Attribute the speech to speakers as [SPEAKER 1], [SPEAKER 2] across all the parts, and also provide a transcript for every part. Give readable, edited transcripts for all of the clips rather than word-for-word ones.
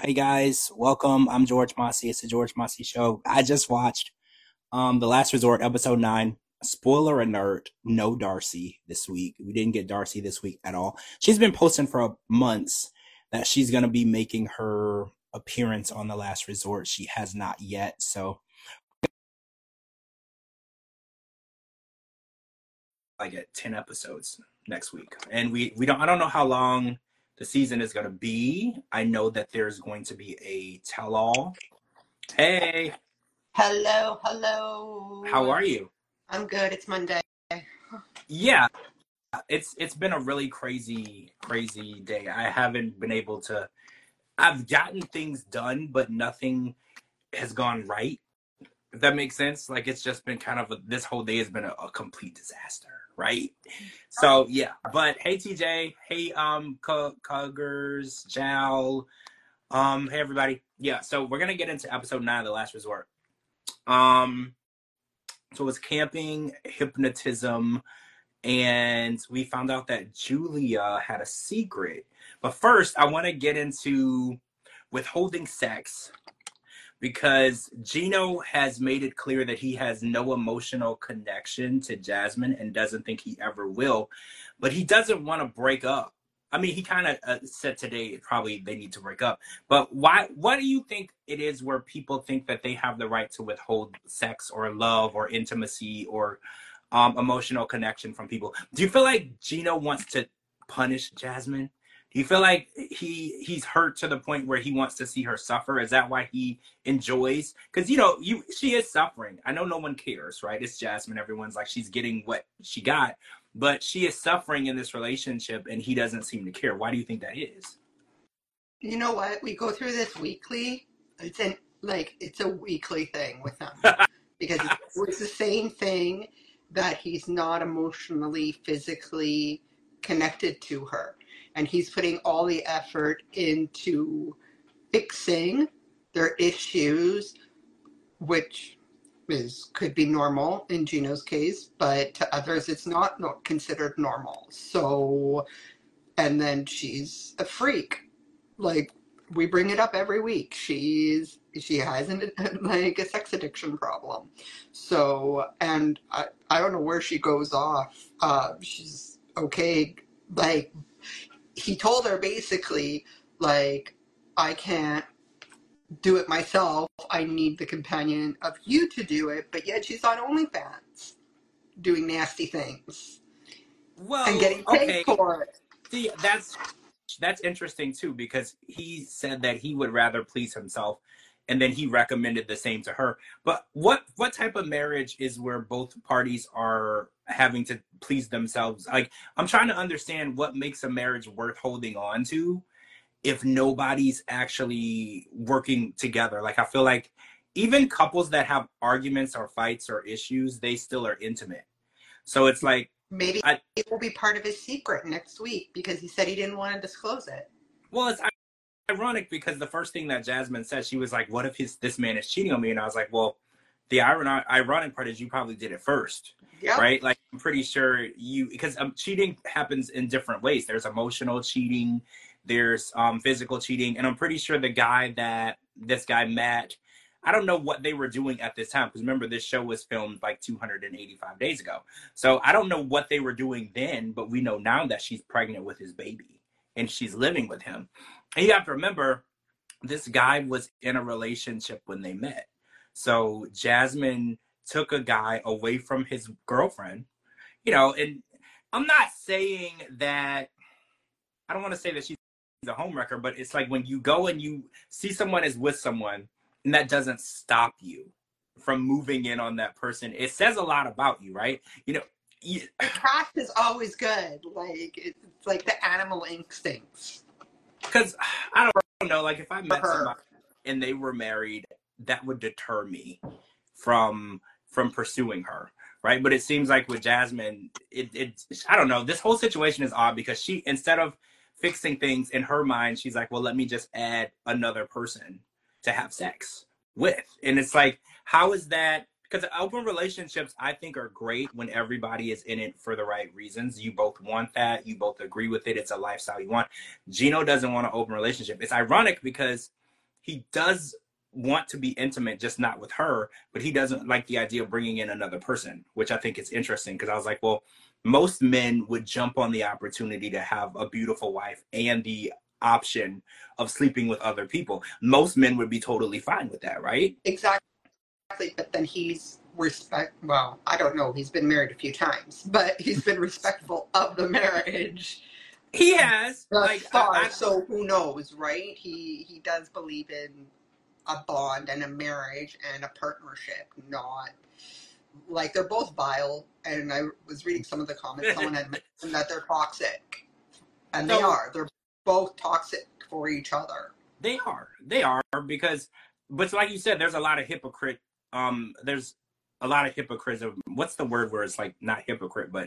[SPEAKER 1] Hey guys, welcome. I'm George Mossy. It's the George Mossy Show. I just watched The Last Resort, episode 9. Spoiler alert, no Darcy this week. We didn't get Darcy this week at all. She's been posting for months that she's gonna be making her appearance on The Last Resort. She has not yet, so I get 10 episodes next week. And we don't I don't know how long the season is gonna be. I know that there's going to be a tell-all. Hey,
[SPEAKER 2] Hello,
[SPEAKER 1] how
[SPEAKER 2] hello.
[SPEAKER 1] are you?
[SPEAKER 2] I'm good. It's Monday.
[SPEAKER 1] Yeah, it's been a really crazy day. I haven't been able to. I've gotten things done, but nothing has gone right. If that makes sense, like it's just been kind of this whole day has been a complete disaster, right? So yeah, but hey TJ, hey Cuggers, Jal, hey everybody. Yeah, so we're gonna get into episode 9 of The Last Resort. Um, so it's camping, hypnotism, and we found out that Julia had a secret. But first, I want to get into withholding sex because Gino has made it clear that he has no emotional connection to Jasmine and doesn't think he ever will, but he doesn't want to break up. I mean, he kind of said today probably they need to break up. But why? What do you think it is where people think that they have the right to withhold sex or love or intimacy or emotional connection from people? Do you feel like Gino wants to punish Jasmine? Do you feel like he's hurt to the point where he wants to see her suffer? Is that why he enjoys? Because she is suffering. I know no one cares, right? It's Jasmine. Everyone's like she's getting what she got, but she is suffering in this relationship, and he doesn't seem to care. Why do you think that is?
[SPEAKER 2] You know what? We go through this weekly. It's a weekly thing with him because it's the same thing that he's not emotionally, physically connected to her, and he's putting all the effort into fixing their issues, which could be normal in Gino's case, but to others it's not considered normal. So, and then she's a freak. Like we bring it up every week. She has like a sex addiction problem. So, and I don't know where she goes off. She's okay. Like he told her basically, like I can't do it myself. I need the companion of you to do it. But yet she's on OnlyFans doing nasty things and
[SPEAKER 1] Well,
[SPEAKER 2] getting paid
[SPEAKER 1] okay.
[SPEAKER 2] for it.
[SPEAKER 1] See, that's interesting too because he said that he would rather please himself, and then he recommended the same to her. But what type of marriage is where both parties are having to please themselves? Like I'm trying to understand what makes a marriage worth holding on to if nobody's actually working together. Like I feel like even couples that have arguments or fights or issues, they still are intimate. So it's like
[SPEAKER 2] Maybe
[SPEAKER 1] I
[SPEAKER 2] it will be part of his secret next week because he said he didn't want to disclose it.
[SPEAKER 1] well, it's ironic because the first thing that Jasmine said, she was like, "What if this man is cheating on me?" And I was like, "Well, the ironic part is you probably did it first,
[SPEAKER 2] Yep.
[SPEAKER 1] right? Like I'm pretty sure you because cheating happens in different ways. There's emotional cheating, there's physical cheating, and I'm pretty sure the guy that this guy Matt. I don't know what they were doing at this time because remember this show was filmed like 285 days ago. So I don't know what they were doing then, but we know now that she's pregnant with his baby and she's living with him. And you have to remember, this guy was in a relationship when they met. So Jasmine took a guy away from his girlfriend, and I'm not saying that, I don't want to say that she's a homewrecker, but it's like when you go and you see someone is with someone and that doesn't stop you from moving in on that person, it says a lot about you, right? You know,
[SPEAKER 2] The cat is always good. Like it's like the animal instincts
[SPEAKER 1] because I don't know, like if I
[SPEAKER 2] for
[SPEAKER 1] met
[SPEAKER 2] her.
[SPEAKER 1] somebody and they were married, that would deter me from pursuing her, right? But it seems like with Jasmine, it I don't know. This whole situation is odd because she, instead of fixing things in her mind, she's like, well, let me just add another person to have sex with, and it's like, how is that? Because open relationships, I think, are great when everybody is in it for the right reasons. You both want that. You both agree with it. It's a lifestyle you want. Gino doesn't want an open relationship. It's ironic because he does want to be intimate, just not with her, but he doesn't like the idea of bringing in another person, which I think is interesting because I was like, well, most men would jump on the opportunity to have a beautiful wife and the option of sleeping with other people. Most men would be totally fine with that, right?
[SPEAKER 2] Exactly. But then well, I don't know, he's been married a few times, but he's been respectful of the marriage
[SPEAKER 1] He has,
[SPEAKER 2] thus
[SPEAKER 1] like,
[SPEAKER 2] far. So who knows, right? He does believe in a bond and a marriage and a partnership, not like they're both vile. And I was reading some of the comments, someone had mentioned that they're toxic, and they
[SPEAKER 1] so
[SPEAKER 2] are. They're both toxic for each other.
[SPEAKER 1] they are because, but like you said, there's a lot of hypocrite. There's a lot of hypocrisy. What's the word where it's like not hypocrite, but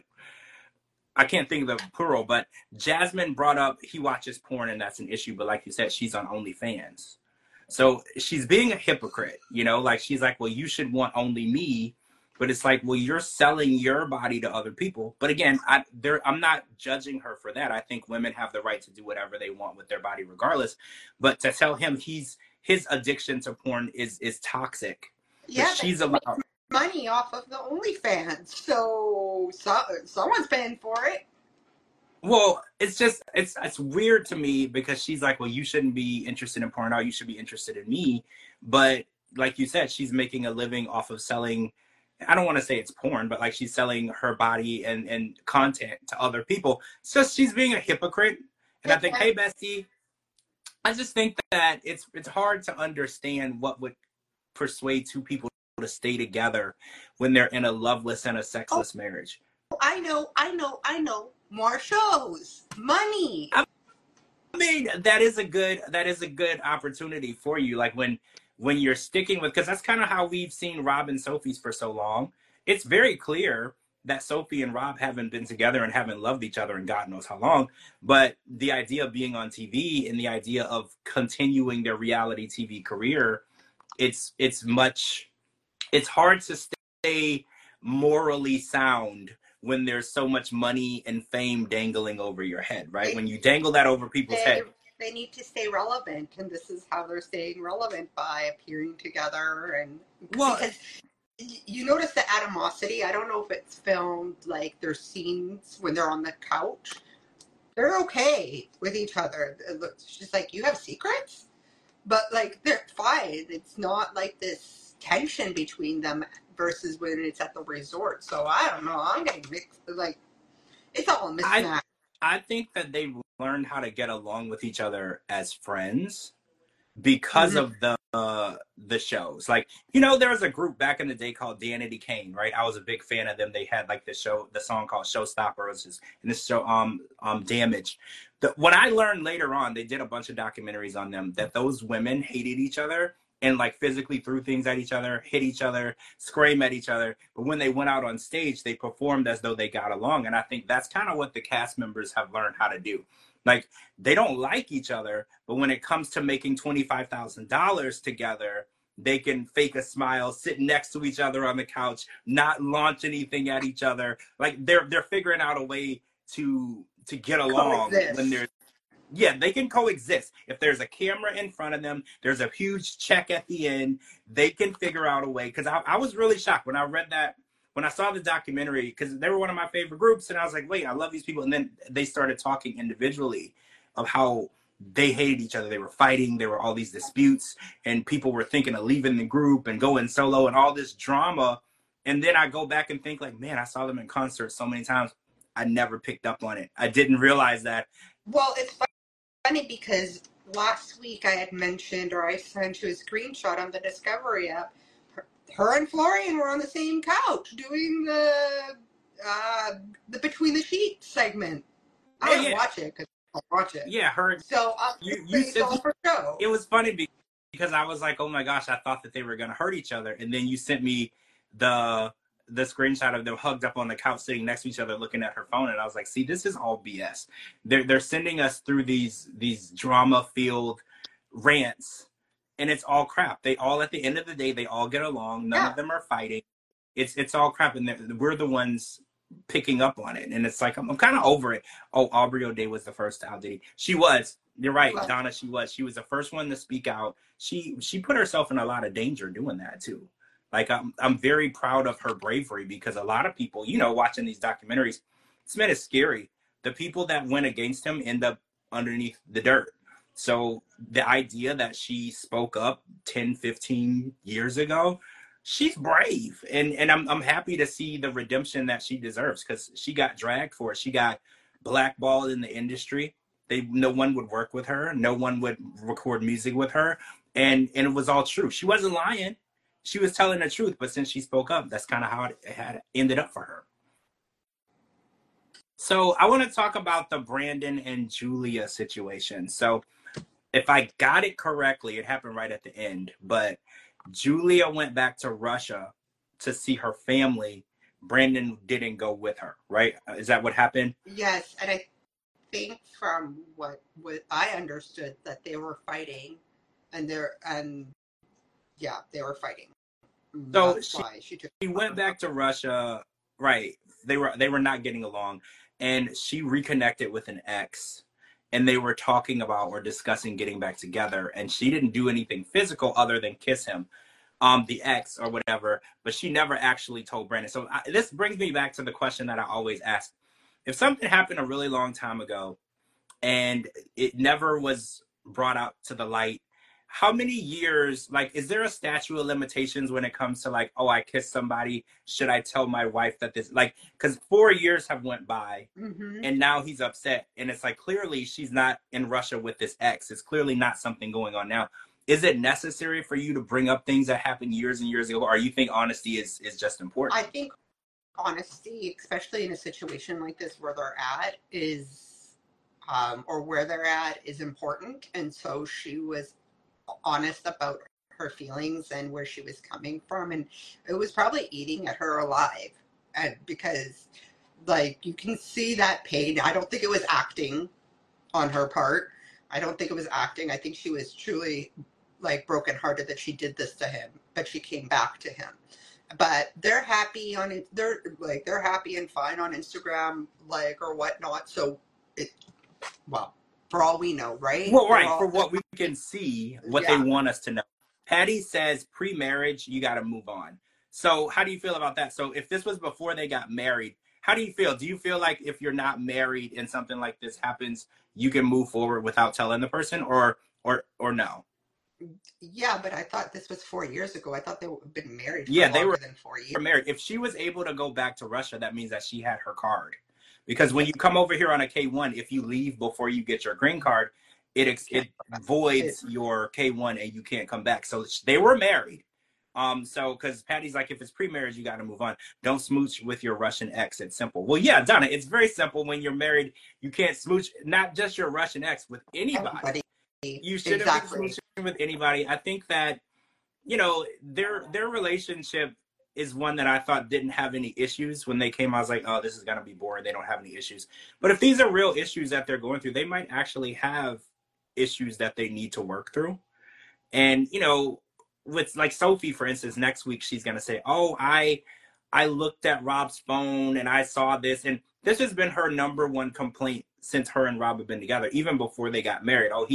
[SPEAKER 1] I can't think of the plural. But Jasmine brought up he watches porn and that's an issue. But like you said, she's on OnlyFans. So she's being a hypocrite, you know, like she's like, well, you should want only me. But it's like, well, you're selling your body to other people. But again, I'm not judging her for that. I think women have the right to do whatever they want with their body, regardless. But to tell him his addiction to porn is toxic.
[SPEAKER 2] Yeah,
[SPEAKER 1] but she's allowed
[SPEAKER 2] money off of the OnlyFans, so someone's paying for it.
[SPEAKER 1] Well, it's just it's weird to me because she's like, well, you shouldn't be interested in porn. You should be interested in me. But like you said, she's making a living off of selling. I don't want to say it's porn, but like she's selling her body and content to other people. So she's being a hypocrite. And I think, hey, Bestie, I just think that it's hard to understand what would persuade two people to stay together when they're in a loveless and a sexless marriage.
[SPEAKER 2] I know. More shows, money.
[SPEAKER 1] I mean, that is a good opportunity for you. Like when you're sticking with, because that's kind of how we've seen Rob and Sophie's for so long. It's very clear that Sophie and Rob haven't been together and haven't loved each other in God knows how long. But the idea of being on TV and the idea of continuing their reality TV career, it's hard to stay morally sound when there's so much money and fame dangling over your head, right? When you dangle that over people's head.
[SPEAKER 2] They need to stay relevant, and this is how they're staying relevant, by appearing together. And because you notice the animosity. I don't know if it's filmed, like their scenes when they're on the couch. They're okay with each other. It's just like, you have secrets? But like, they're fine. It's not like this tension between them versus when it's at the resort. So I don't know. I'm getting mixed. Like, it's all a mismatch.
[SPEAKER 1] I think that they learned how to get along with each other as friends because of the shows. Like, you know, there was a group back in the day called Danity Kane, right? I was a big fan of them. They had like the song called Showstopper, which is in this show, Damage. What I learned later on, they did a bunch of documentaries on them, that those women hated each other and like physically threw things at each other, hit each other, scream at each other. But when they went out on stage, they performed as though they got along. And I think that's kind of what the cast members have learned how to do. Like, they don't like each other, but when it comes to making $25,000 together, they can fake a smile, sit next to each other on the couch, not launch anything at each other. Like, they're figuring out a way to get along when they're they can coexist. If there's a camera in front of them, there's a huge check at the end, they can figure out a way. Because I was really shocked when I read that, when I saw the documentary, because they were one of my favorite groups, and I was like, wait, I love these people. And then they started talking individually of how they hated each other. They were fighting. There were all these disputes, and people were thinking of leaving the group and going solo and all this drama. And then I go back and think like, man, I saw them in concert so many times. I never picked up on it. I didn't realize that.
[SPEAKER 2] Well, it's funny because last week I had mentioned, or I sent you a screenshot on the Discovery app. Her and Florian were on the same couch doing the Between the Sheets segment. I didn't watch it because I'll watch it.
[SPEAKER 1] Yeah, her.
[SPEAKER 2] So you said all for show.
[SPEAKER 1] It was funny because I was like, oh my gosh, I thought that they were gonna hurt each other, and then you sent me the screenshot of them hugged up on the couch sitting next to each other looking at her phone, and I was like, see, this is all BS. They're sending us through these drama filled rants, and it's all crap. They all, at the end of the day, they all get along. None of them are fighting. It's all crap, and we're the ones picking up on it. And it's like, I'm kind of over it. Oh, Aubrey O'Day was the first to out. She was, You're right,
[SPEAKER 2] Well,
[SPEAKER 1] Donna. She was the first one to speak out. She put herself in a lot of danger doing that too. Like I'm very proud of her bravery because a lot of people, you know, watching these documentaries, this man is scary. The people that went against him end up underneath the dirt. So the idea that she spoke up 10, 15 years ago, she's brave. And I'm happy to see the redemption that she deserves because she got dragged for it. She got blackballed in the industry. No one would work with her, no one would record music with her, and it was all true. She wasn't lying, she was telling the truth, but since she spoke up, that's kind of how it had ended up for her. So I want to talk about the Brandon and Julia situation. So if I got it correctly, it happened right at the end, but Julia went back to Russia to see her family. Brandon didn't go with her, right? Is that what happened?
[SPEAKER 2] yes, and I think from what I understood that they were fighting, and yeah, they were fighting.
[SPEAKER 1] So
[SPEAKER 2] That's why she took
[SPEAKER 1] she went
[SPEAKER 2] her.
[SPEAKER 1] back to Russia, right? They were not getting along, and she reconnected with an ex, and they were talking about or discussing getting back together. And she didn't do anything physical other than kiss him, the ex or whatever. But she never actually told Brandon. So this brings me back to the question that I always ask: if something happened a really long time ago and it never was brought out to the light, how many years, like, is there a statute of limitations when it comes to, like, oh, I kissed somebody, should I tell my wife that this, like, because 4 years have went by
[SPEAKER 2] Hmm.
[SPEAKER 1] and now he's upset, and it's like clearly she's not in Russia with this ex, it's clearly not something going on now. Is it necessary for you to bring up things that happened years and years ago, or you think honesty is just important?
[SPEAKER 2] I think honesty, especially in a situation like this where they're at, is or where they're at is important. And so she was honest about her feelings and where she was coming from, and it was probably eating at her alive. And because like you can see that pain. I don't think it was acting on her part. I don't think it was acting. I think she was truly like brokenhearted that she did this to him, but she came back to him. But they're happy on it. They're happy and fine on Instagram, like or whatnot. So it, well, for all we know, right?
[SPEAKER 1] Well, right, for what we can see, what they
[SPEAKER 2] Yeah.
[SPEAKER 1] want us to know. Patty says pre-marriage, you got to move on. So how do you feel about that? So if this was before they got married, how do you feel? Do you feel like if you're not married and something like this happens, you can move forward without telling the person, or no?
[SPEAKER 2] Yeah, but I thought this was 4 years ago. I thought they had been married for
[SPEAKER 1] Yeah, they
[SPEAKER 2] longer
[SPEAKER 1] were
[SPEAKER 2] than 4 years.
[SPEAKER 1] married. If she was able to go back to Russia, that means that she had her card. Because when you come over here on a K1, if you leave before you get your green card, it
[SPEAKER 2] It,
[SPEAKER 1] voids your K1 and you can't come back. So they were married. So because Patty's like, if it's pre-marriage, you got to move on. Don't smooch with your Russian ex. It's simple. Well, yeah, Donna, it's very simple. When you're married, you can't smooch not just your Russian ex, with anybody.
[SPEAKER 2] everybody.
[SPEAKER 1] You shouldn't be
[SPEAKER 2] Exactly.
[SPEAKER 1] smooching with anybody. I think that, you know, their relationship is one that I thought didn't have any issues. When they came, I was like, oh, this is gonna be boring. They don't have any issues. But if these are real issues that they're going through, they might actually have issues that they need to work through. And you know, with like Sophie, for instance, next week she's gonna say, oh, I looked at Rob's phone and I saw this, and this has been her number one complaint since her and Rob have been together, even before they got married. Oh,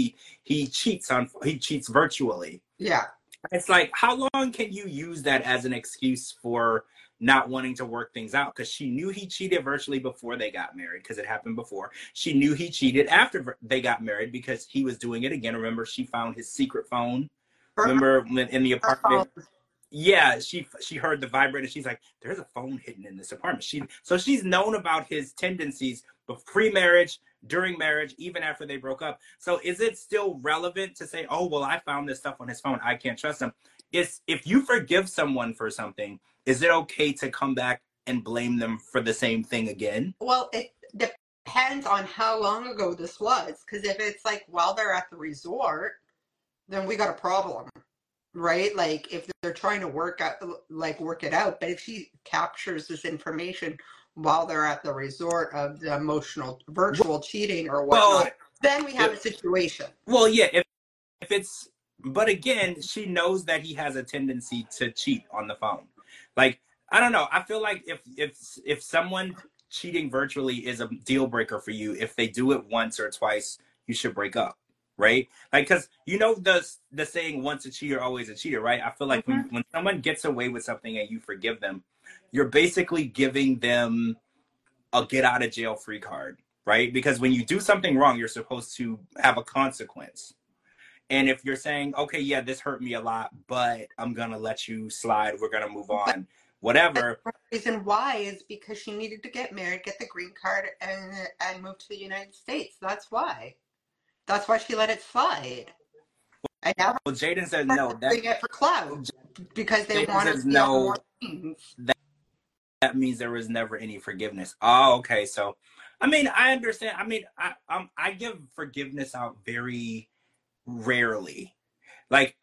[SPEAKER 1] he cheats virtually.
[SPEAKER 2] Yeah.
[SPEAKER 1] It's like, how long can you use that as an excuse for not wanting to work things out? Because she knew he cheated virtually before they got married, because it happened before. She knew he cheated after they got married because he was doing it again. Remember, she found his secret phone.
[SPEAKER 2] Her,
[SPEAKER 1] Remember when in the
[SPEAKER 2] her phone.
[SPEAKER 1] apartment? Yeah, she heard the vibrator. She's like, "There's a phone hidden in this apartment." She's known about his tendencies pre-marriage, during marriage, even after they broke up. So is it still relevant to say, "Oh, well, I found this stuff on his phone. I can't trust him"? Is if you forgive someone for something, is it okay to come back and blame them for the same thing again?
[SPEAKER 2] Well, it depends on how long ago this was. Because if it's like while they're at the resort, then we got a problem, right? Like if they're trying to work it out. But if she captures this information while they're at the resort of the emotional virtual cheating or
[SPEAKER 1] Well,
[SPEAKER 2] whatnot, then we have a situation.
[SPEAKER 1] well, yeah. If it's, but again, she knows that he has a tendency to cheat on the phone. Like, I don't know. I feel like if someone cheating virtually is a deal breaker for you, if they do it once or twice, you should break up. right? Like, because you know the saying, once a cheater, always a cheater, right? I feel like
[SPEAKER 2] Mhm.
[SPEAKER 1] when someone gets away with something and you forgive them, you're basically giving them a get out of jail free card, right? Because when you do something wrong, you're supposed to have a consequence. And if you're saying, okay, yeah, this hurt me a lot, but I'm gonna let you slide, we're gonna move
[SPEAKER 2] But
[SPEAKER 1] on, whatever.
[SPEAKER 2] the reason why is because she needed to get married, get the green card, and move to the United States. That's why. That's why she let it slide. And now
[SPEAKER 1] Well, Jaden says
[SPEAKER 2] they're
[SPEAKER 1] no. That
[SPEAKER 2] doing it for clout because they
[SPEAKER 1] Jaden
[SPEAKER 2] want to
[SPEAKER 1] says
[SPEAKER 2] be on
[SPEAKER 1] no.
[SPEAKER 2] more things.
[SPEAKER 1] That means there was never any forgiveness. Oh, okay. So, I mean, I understand. I mean, I give forgiveness out very rarely. Like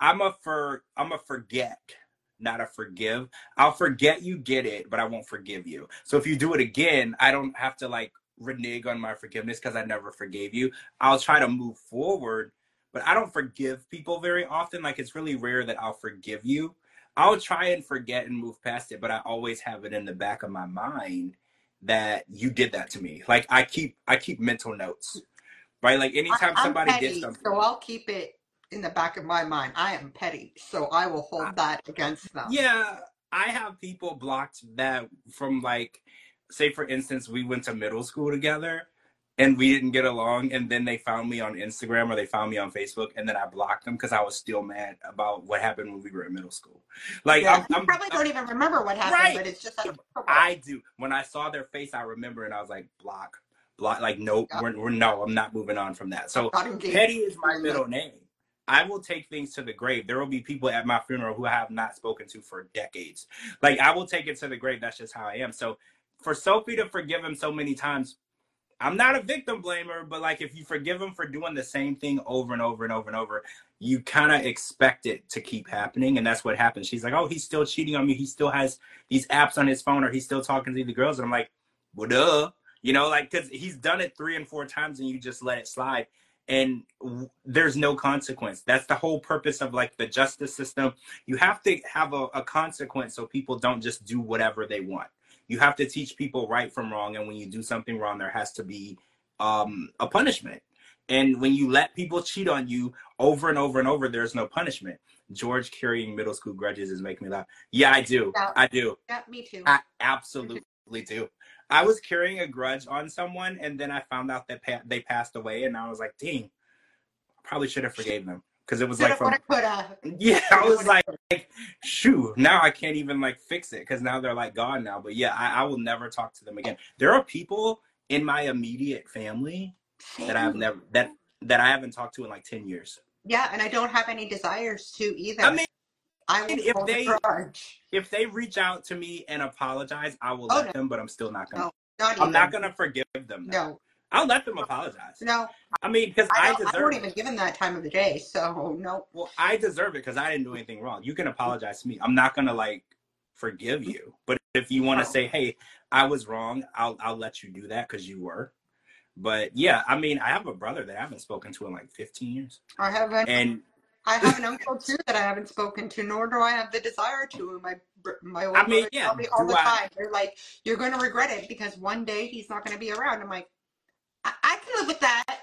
[SPEAKER 1] I'm a forget, not a forgive. I'll forget you get it, but I won't forgive you. So if you do it again, I don't have to like renege on my forgiveness because I never forgave you. I'll try to move forward, but I don't forgive people very often. Like it's really rare that I'll forgive you. I'll try and forget and move past it, but I always have it in the back of my mind that you did that to me. Like I keep mental notes, right? Like anytime
[SPEAKER 2] I'm
[SPEAKER 1] somebody did
[SPEAKER 2] petty,
[SPEAKER 1] something.
[SPEAKER 2] so I'll keep it in the back of my mind. I am petty, so I will hold that against them.
[SPEAKER 1] Yeah, I have people blocked that from like, say for instance, we went to middle school together and we didn't get along, and then they found me on Instagram or they found me on Facebook, and then I blocked them because I was still mad about what happened when we were in middle school. Like
[SPEAKER 2] Yeah, you probably don't even remember what happened,
[SPEAKER 1] right.
[SPEAKER 2] but it's just unforgivable.
[SPEAKER 1] I do. When I saw their face, I remember, and I was like, block, block. Like, nope,
[SPEAKER 2] Yeah,
[SPEAKER 1] we're no, I'm not moving on from that.
[SPEAKER 2] I'm
[SPEAKER 1] So
[SPEAKER 2] not engaged
[SPEAKER 1] Petty is my
[SPEAKER 2] in this.
[SPEAKER 1] middle name. I will take things to the grave. There will be people at my funeral who I have not spoken to for decades. Like, I will take it to the grave. That's just how I am. So for Sophie to forgive him so many times, I'm not a victim blamer, but like if you forgive him for doing the same thing over and over and over and over, you kind of expect it to keep happening. And that's what happens. She's like, oh, he's still cheating on me. He still has these apps on his phone, or he's still talking to the girls. And I'm like, well, duh. You know, like, because he's done it 3 and 4 times and you just let it slide. And there's no consequence. That's the whole purpose of like the justice system. You have to have a consequence so people don't just do whatever they want. You have to teach people right from wrong, and when you do something wrong, there has to be a punishment. And when you let people cheat on you over and over and over, there's no punishment. George carrying middle school grudges is making me laugh. Yeah, I do.
[SPEAKER 2] Yeah,
[SPEAKER 1] I do.
[SPEAKER 2] yeah, me too.
[SPEAKER 1] I absolutely do. I was carrying a grudge on someone, and then I found out that they passed away, and I was like, dang, I probably should have forgave them because it was like
[SPEAKER 2] Shoulda, woulda,
[SPEAKER 1] from
[SPEAKER 2] coulda.
[SPEAKER 1] yeah, I
[SPEAKER 2] Shoulda,
[SPEAKER 1] was
[SPEAKER 2] woulda,
[SPEAKER 1] like,
[SPEAKER 2] coulda.
[SPEAKER 1] shoot, now I can't even like fix it because now they're like gone now. But yeah, I will never talk to them again. There are people in my immediate family that I've
[SPEAKER 2] Same.
[SPEAKER 1] never that I haven't talked to in like 10 years.
[SPEAKER 2] Yeah, and I don't have any desires to
[SPEAKER 1] I
[SPEAKER 2] either.
[SPEAKER 1] mean,
[SPEAKER 2] I will
[SPEAKER 1] if
[SPEAKER 2] hold a
[SPEAKER 1] they
[SPEAKER 2] grudge.
[SPEAKER 1] if they reach out to me and apologize, I will
[SPEAKER 2] Oh
[SPEAKER 1] let
[SPEAKER 2] no,
[SPEAKER 1] them. But I'm still not gonna.
[SPEAKER 2] no, not
[SPEAKER 1] I'm not
[SPEAKER 2] even.
[SPEAKER 1] gonna forgive them though.
[SPEAKER 2] No,
[SPEAKER 1] I'll let them apologize.
[SPEAKER 2] no.
[SPEAKER 1] I mean, because I
[SPEAKER 2] I don't
[SPEAKER 1] deserve
[SPEAKER 2] even
[SPEAKER 1] it.
[SPEAKER 2] give him that time of the day. So no.
[SPEAKER 1] Well, I deserve it because I didn't do anything wrong. You can apologize to me. I'm not gonna like forgive you. But if you want to
[SPEAKER 2] No.
[SPEAKER 1] say, "Hey, I was wrong," I'll let you do that because you were. But yeah, I mean, I have a brother that I haven't spoken to in like 15 years,
[SPEAKER 2] I have an
[SPEAKER 1] and
[SPEAKER 2] I have an uncle too that I haven't spoken to, nor do I have the desire to. My
[SPEAKER 1] I
[SPEAKER 2] older
[SPEAKER 1] mean,
[SPEAKER 2] brothers
[SPEAKER 1] yeah,
[SPEAKER 2] tell me all
[SPEAKER 1] do
[SPEAKER 2] the
[SPEAKER 1] I?
[SPEAKER 2] time. They're like, "You're going to regret it because one day he's not going to be around." I'm like, I can live with that.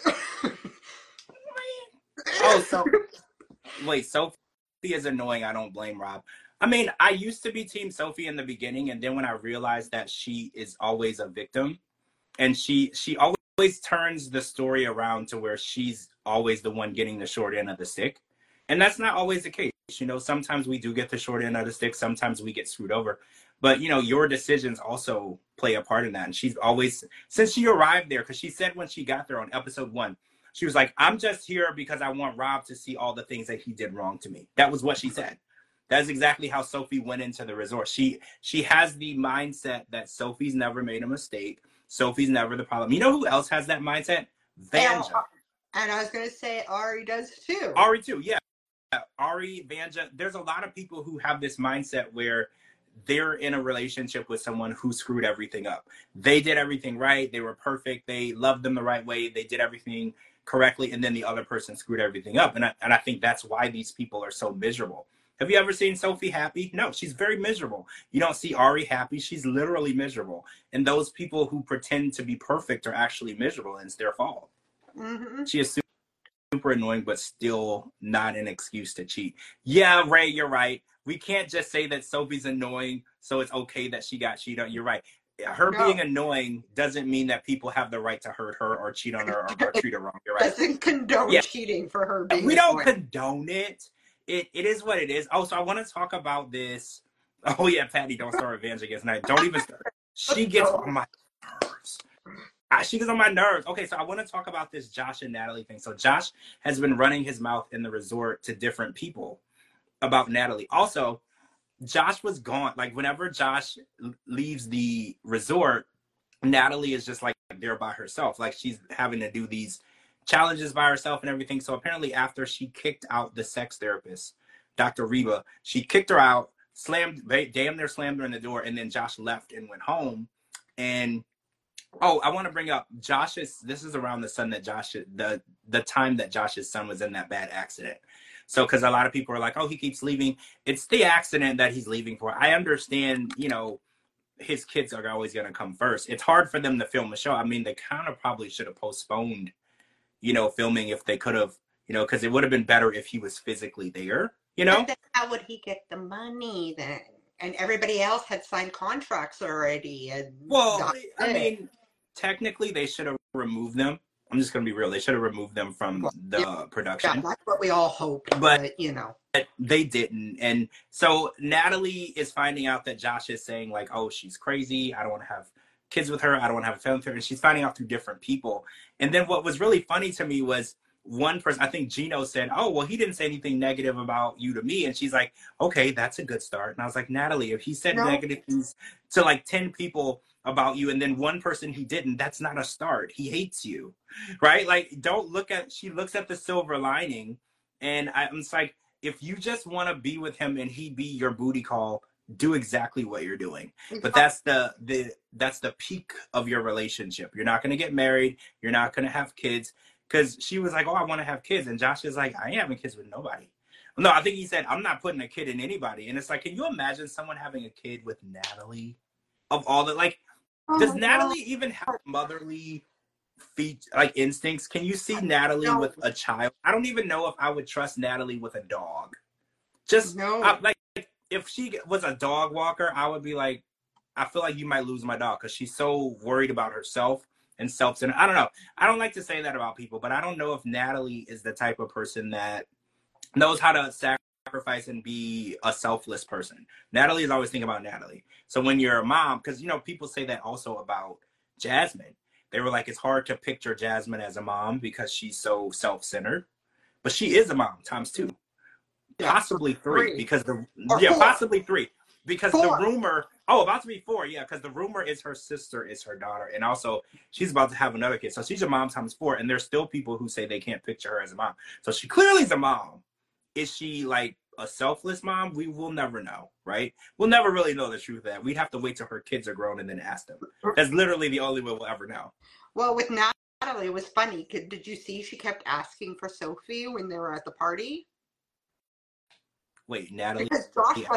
[SPEAKER 1] Oh, so wait, Sophie is annoying. I don't blame Rob. I mean, I used to be Team Sophie in the beginning, and then when I realized that she is always a victim, and she always turns the story around to where she's always the one getting the short end of the stick, and that's not always the case. You know, sometimes we do get the short end of the stick, sometimes we get screwed over, but you know, your decisions also play a part in that. And she's always, since she arrived there, because she said when she got there on episode 1, she was like, I'm just here because I want Rob to see all the things that he did wrong to me. That was what she said. That's exactly how Sophie went into the resort. She has the mindset that Sophie's never made a mistake. Sophie's never the problem. You know who else has that mindset?
[SPEAKER 2] and,
[SPEAKER 1] Vanja.
[SPEAKER 2] and I was going to say Ari does too.
[SPEAKER 1] Ari too, yeah. Ari, Vanja. There's a lot of people who have this mindset where they're in a relationship with someone who screwed everything up. They did everything right. They were perfect. They loved them the right way. They did everything correctly. And then the other person screwed everything up. And I think that's why these people are so miserable. Have you ever seen Sophie happy? No, she's very miserable. You don't see Ari happy. She's literally miserable. And those people who pretend to be perfect are actually miserable, and it's their fault.
[SPEAKER 2] Mm-hmm.
[SPEAKER 1] She assumes super annoying, but still not an excuse to cheat. Yeah, Ray, you're right. We can't just say that Sophie's annoying, so it's okay that she got cheated on. You're right. Her being
[SPEAKER 2] No,
[SPEAKER 1] annoying doesn't mean that people have the right to hurt her or cheat on her or
[SPEAKER 2] it
[SPEAKER 1] treat her wrong. You're right.
[SPEAKER 2] doesn't condone
[SPEAKER 1] Yeah,
[SPEAKER 2] cheating for her being
[SPEAKER 1] we don't
[SPEAKER 2] annoying.
[SPEAKER 1] condone it. It is what it is. Oh, so I want to talk about this. Oh yeah, Patty, don't start revenge against Night. Don't even start. She gets on my nerves. She gets on my nerves. Okay, so I want to talk about this Josh and Natalie thing. So Josh has been running his mouth in the resort to different people about Natalie. Also, Josh was gone. Like whenever Josh leaves the resort, Natalie is just like there by herself. Like she's having to do these challenges by herself and everything. So apparently after she kicked out the sex therapist, Dr. Reba, she kicked her out, damn near slammed her in the door, and then Josh left and went home. And oh, I want to bring up this is around the son that the time that Josh's son was in that bad accident. So, because a lot of people are like, oh, he keeps leaving. It's the accident that he's leaving for. I understand, his kids are always going to come first. It's hard for them to film a show. I mean, they kind of probably should have postponed, filming if they could have, because it would have been better if he was physically there,
[SPEAKER 2] But then how would he get the money then? And everybody else had signed contracts already. And
[SPEAKER 1] Well, I mean, technically they should have removed them. I'm just going to be real. They should have removed them from the production.
[SPEAKER 2] Yeah, that's what we all hoped,
[SPEAKER 1] But
[SPEAKER 2] but
[SPEAKER 1] they didn't. And so Natalie is finding out that Josh is saying like, oh, she's crazy. I don't want to have kids with her. I don't want to have a family with her. And she's finding out through different people. And then what was really funny to me was one person, I think Gino said, oh, well, he didn't say anything negative about you to me. And she's like, okay, that's a good start. And I was like, Natalie, if he said negative things to like 10 people about you and then one person he didn't, that's not a start. He hates you, right? Like, she looks at the silver lining. And I'm just like, if you just want to be with him and he be your booty call, do exactly what you're doing. But that's the peak of your relationship. You're not going to get married. You're not going to have kids. Because she was like, oh, I want to have kids. And Josh is like, I ain't having kids with nobody. No, I think he said, I'm not putting a kid in anybody. And it's like, can you imagine someone having a kid with Natalie? Of all that, like, does Natalie even have motherly instincts? Can you see Natalie with a child? I don't even know if I would trust Natalie with a dog. Just like if she was a dog walker, I would be like, I feel like you might lose my dog because she's so worried about herself and self-centered. I don't know. I don't like to say that about people, but I don't know if Natalie is the type of person that knows how to sacrifice and be a selfless person. Natalie is always thinking about Natalie. So when you're a mom, because people say that also about Jasmine. They were like, it's hard to picture Jasmine as a mom because she's so self-centered. But she is a mom times 2. Yeah, possibly 3 because possibly 3 because 4. The rumor about to be 4 because the rumor is her sister is her daughter and also she's about to have another kid, so she's a mom times 4, and there's still people who say they can't picture her as a mom, so she clearly is a mom. Is she like a selfless mom? We will never know, right? We'll never really know the truth of that. We'd have to wait till her kids are grown and then ask them. That's literally the only way we'll ever know.
[SPEAKER 2] Well, with Natalie, it was funny. Did you see she kept asking for Sophie when they were at the party?
[SPEAKER 1] Wait, Natalie?
[SPEAKER 2] Because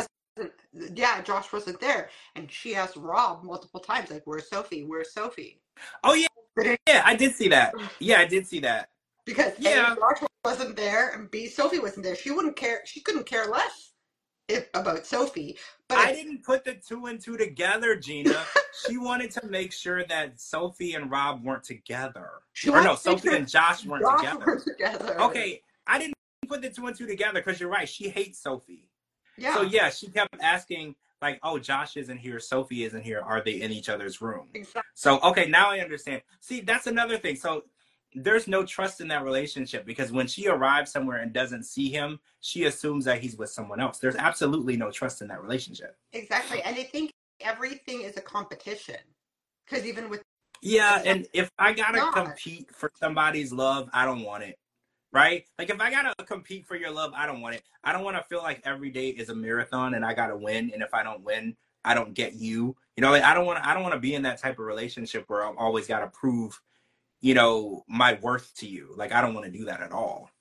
[SPEAKER 2] Josh wasn't there. And she asked Rob multiple times, like, where's Sophie? Where's Sophie?
[SPEAKER 1] Oh, yeah. Yeah, I did see that. Yeah, I did see that.
[SPEAKER 2] Because A, Josh wasn't there, and B, Sophie wasn't there. She wouldn't care. She couldn't care less about Sophie. But
[SPEAKER 1] I didn't put the 2 and 2 together, Gina. She wanted to make sure that Sophie and Rob weren't together. Sophie and Josh weren't together. Okay, I didn't put the 2 and 2 together because you're right. She hates Sophie. Yeah. So yeah, she kept asking like, "Oh, Josh isn't here. Sophie isn't here. Are they in each other's room?"
[SPEAKER 2] Exactly.
[SPEAKER 1] So okay, now I understand. See, that's another thing. So there's no trust in that relationship because when she arrives somewhere and doesn't see him, she assumes that he's with someone else. There's absolutely no trust in that relationship.
[SPEAKER 2] Exactly, and I think everything is a competition because even with
[SPEAKER 1] and if I gotta compete for somebody's love, I don't want it. Right? Like if I gotta compete for your love, I don't want it. I don't want to feel like every day is a marathon and I gotta win. And if I don't win, I don't get you. Like I don't want to be in that type of relationship where I'm always gotta prove, my worth to you. Like I don't want to do that at all.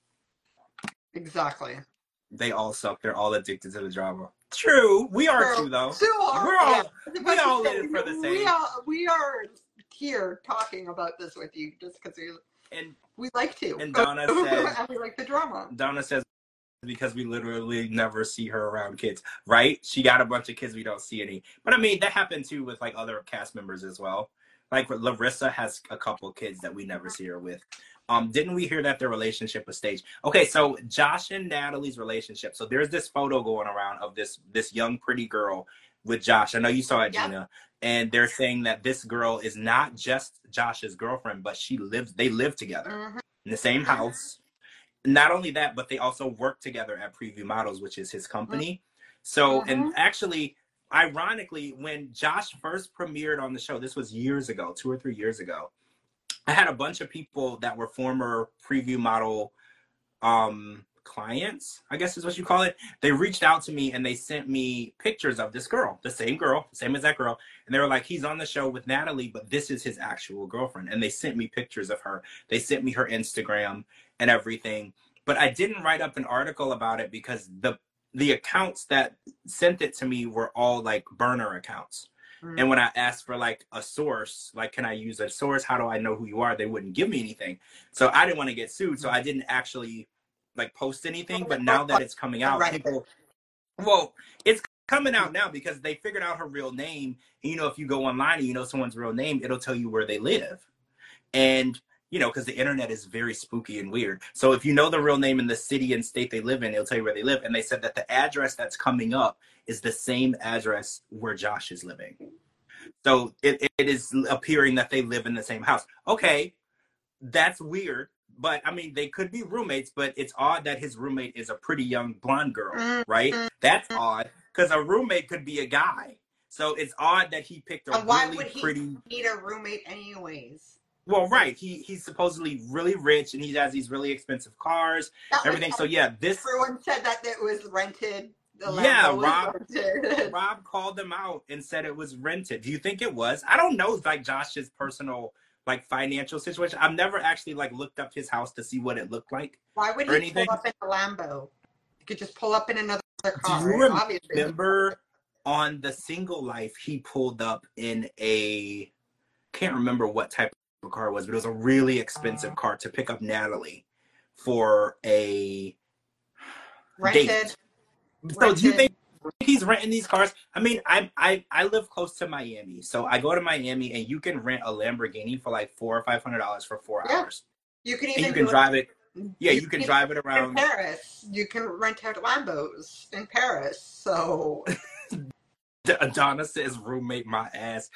[SPEAKER 2] Exactly.
[SPEAKER 1] They all suck. They're all addicted to the drama. True. We are too, though. We all in it for the same.
[SPEAKER 2] We are here talking about this with you just because
[SPEAKER 1] And
[SPEAKER 2] we like to.
[SPEAKER 1] and Donna says,
[SPEAKER 2] And we like the drama.
[SPEAKER 1] Donna says, because we literally never see her around kids, right? She got a bunch of kids, we don't see any. But I mean, that happened too with like other cast members as well. Like Larissa has a couple kids that we never see her with. Didn't we hear that their relationship was staged? Okay, so Josh and Natalie's relationship. So there's this photo going around of this young pretty girl with Josh. I know you saw it,
[SPEAKER 2] Yep.
[SPEAKER 1] Gina. And they're saying that this girl is not just Josh's girlfriend, but they live together
[SPEAKER 2] Mm-hmm.
[SPEAKER 1] in the same house. Not only that, but they also work together at Preview Models, which is his company. So, and actually, ironically, when Josh first premiered on the show, this was years ago, 2 or 3 years ago, I had a bunch of people that were former Preview Model clients, I guess is what you call it. They reached out to me and they sent me pictures of this girl, the same as that girl. And they were like, he's on the show with Natalie, but this is his actual girlfriend. And they sent me pictures of her. They sent me her Instagram and everything. But I didn't write up an article about it because the accounts that sent it to me were all like burner accounts. And when I asked for like a source, like, can I use a source? How do I know who you are? They wouldn't give me anything. So I didn't want to get sued. So I didn't actually like post anything. But now that it's coming out, it's coming out now because they figured out her real name. And, you know, if you go online and you know someone's real name, it'll tell you where they live. And, you know, because the internet is very spooky and weird. So if you know the real name in the city and state they live in, it'll tell you where they live. And they said that the address that's coming up is the same address where Josh is living. So it is appearing that they live in the same house. Okay, that's weird. But I mean, they could be roommates, but it's odd that his roommate is a pretty young blonde girl, right? That's odd because a roommate could be a guy. So it's odd that he picked a really pretty.
[SPEAKER 2] Need a roommate anyways?
[SPEAKER 1] Well, right. He's supposedly really rich and he has these really expensive cars, everything. So yeah,
[SPEAKER 2] everyone said that it was rented.
[SPEAKER 1] Rob called them out and said it was rented. Do you think it was? I don't know, like Josh's personal like financial situation. I've never actually like looked up his house to see what it looked like.
[SPEAKER 2] Why would he pull up in a Lambo? You could just pull up in another car.
[SPEAKER 1] Do you remember on The Single Life he pulled up in a, can't remember what type of car it was, but it was a really expensive car to pick up Natalie for a date. So do you think he's renting these cars? I mean, I live close to Miami, so I go to Miami and you can rent a Lamborghini for like $400 or $500 for 4 hours.
[SPEAKER 2] You can even
[SPEAKER 1] drive it. Yeah, you can drive it around.
[SPEAKER 2] In Paris, you can rent out Lambos in Paris. So
[SPEAKER 1] Donna says, "Roommate my ass."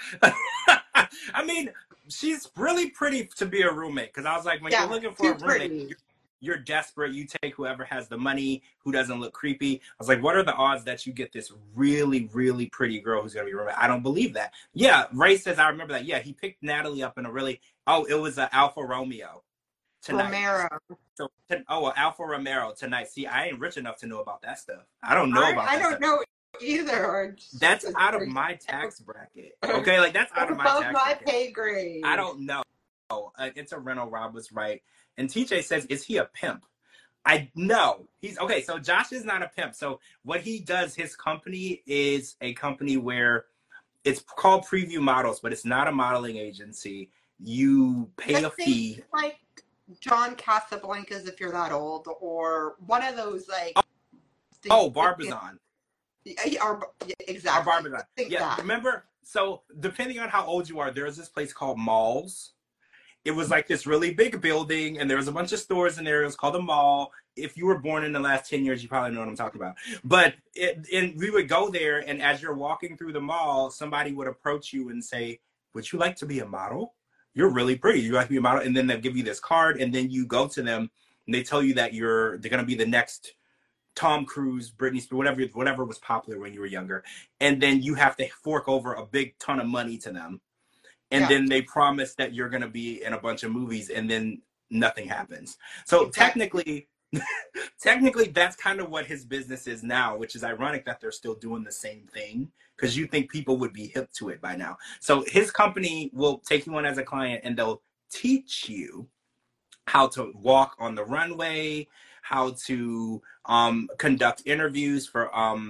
[SPEAKER 1] I mean, she's really pretty to be a roommate because I was like, when you're looking for a roommate. You're desperate. You take whoever has the money, who doesn't look creepy. I was like, what are the odds that you get this really, really pretty girl who's going to be roommate? I don't believe that. Yeah, Ray says, I remember that. Yeah, he picked Natalie up in a really, it was an Alfa Romeo tonight.
[SPEAKER 2] Romero.
[SPEAKER 1] So, an Alfa Romero tonight. See, I ain't rich enough to know about that stuff. I don't know about that.
[SPEAKER 2] I don't know either.
[SPEAKER 1] That's out of my tax bracket. Okay, like that's out of my tax bracket.
[SPEAKER 2] Above my pay grade.
[SPEAKER 1] I don't know. It's a rental. Rob was right. And TJ says, is he a pimp? No. He's okay. So Josh is not a pimp. So what he does, his company is a company where it's called Preview Models, but it's not a modeling agency. You pay a fee.
[SPEAKER 2] Like John Casablancas, if you're that old, or one of those like.
[SPEAKER 1] Barbizon.
[SPEAKER 2] Exactly.
[SPEAKER 1] Barbizon. Yeah. Remember? So depending on how old you are, there's this place called Malls. It was like this really big building, and there was a bunch of stores in there. It was called a mall. If you were born in the last 10 years, you probably know what I'm talking about. But we would go there, and as you're walking through the mall, somebody would approach you and say, would you like to be a model? You're really pretty. You like to be a model? And then they'll give you this card, and then you go to them, and they tell you that they're going to be the next Tom Cruise, Britney Spears, whatever was popular when you were younger. And then you have to fork over a big ton of money to them. And then they promise that you're going to be in a bunch of movies, and then nothing happens. So technically, that's kind of what his business is now, which is ironic that they're still doing the same thing because you think people would be hip to it by now. So his company will take you on as a client, and they'll teach you how to walk on the runway, how to conduct interviews for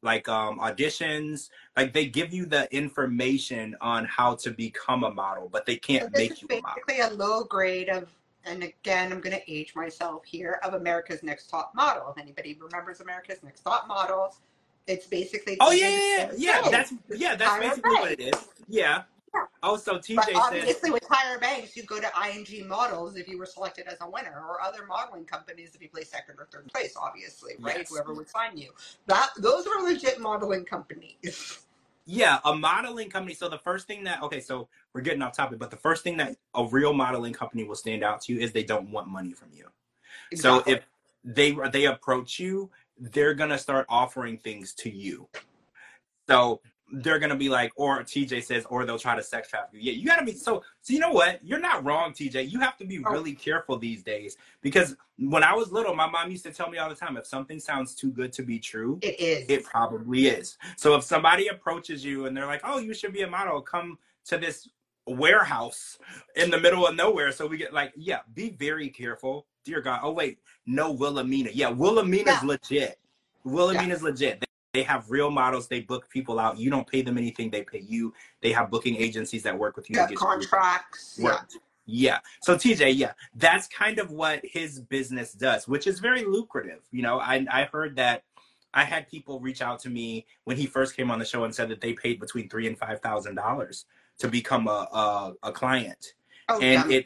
[SPEAKER 1] like auditions. Like they give you the information on how to become a model, but they
[SPEAKER 2] So
[SPEAKER 1] can't
[SPEAKER 2] this is
[SPEAKER 1] make you a model.
[SPEAKER 2] basically a low grade of, and again, I'm going to age myself here, of America's Next Top Model. If anybody remembers America's Next Top Model, it's basically
[SPEAKER 1] Oh
[SPEAKER 2] under the same thing.
[SPEAKER 1] yeah, that's
[SPEAKER 2] Tyra
[SPEAKER 1] basically what it
[SPEAKER 2] Banks.
[SPEAKER 1] is. Yeah.
[SPEAKER 2] Yeah.
[SPEAKER 1] Oh, so
[SPEAKER 2] But
[SPEAKER 1] TJ said,
[SPEAKER 2] obviously with Tyra Banks, you go to ING Models if you were selected as a winner, or other modeling companies if you play second or third place, obviously, right?
[SPEAKER 1] yes.
[SPEAKER 2] Whoever would sign you. Those were legit modeling companies.
[SPEAKER 1] Yeah, a modeling company. So the first thing that, okay, so we're getting off topic, but the first thing that a real modeling company will stand out to you is they don't want money from you. So
[SPEAKER 2] Exactly.
[SPEAKER 1] if they approach you, they're gonna start offering things to you. So they're gonna be like, or TJ says, or they'll try to sex traffic you. Yeah, you gotta be so you know what? You're not wrong, TJ. You have to be
[SPEAKER 2] Oh,
[SPEAKER 1] really careful these days because when I was little, my mom used to tell me all the time, if something sounds too good to be true,
[SPEAKER 2] it is.
[SPEAKER 1] it probably is. So if somebody approaches you and they're like, oh, you should be a model, come to this warehouse in the middle of nowhere. So we get like, yeah, be very careful. Dear God. Oh, wait, no, Wilhelmina. Yeah, Wilhelmina's
[SPEAKER 2] Yeah.
[SPEAKER 1] legit.
[SPEAKER 2] Yeah.
[SPEAKER 1] Wilhelmina's legit. They have real models. They book people out. You don't pay them anything. They pay you. They have booking agencies that work with you to
[SPEAKER 2] Yeah.
[SPEAKER 1] get
[SPEAKER 2] Contracts.
[SPEAKER 1] you worked. Yeah. So TJ, yeah, that's kind of what his business does, which is very lucrative. You know, I heard that I had people reach out to me when he first came on the show and said that they paid between $3,000 and $5,000 to become a client,
[SPEAKER 2] Oh,
[SPEAKER 1] and
[SPEAKER 2] yeah.
[SPEAKER 1] it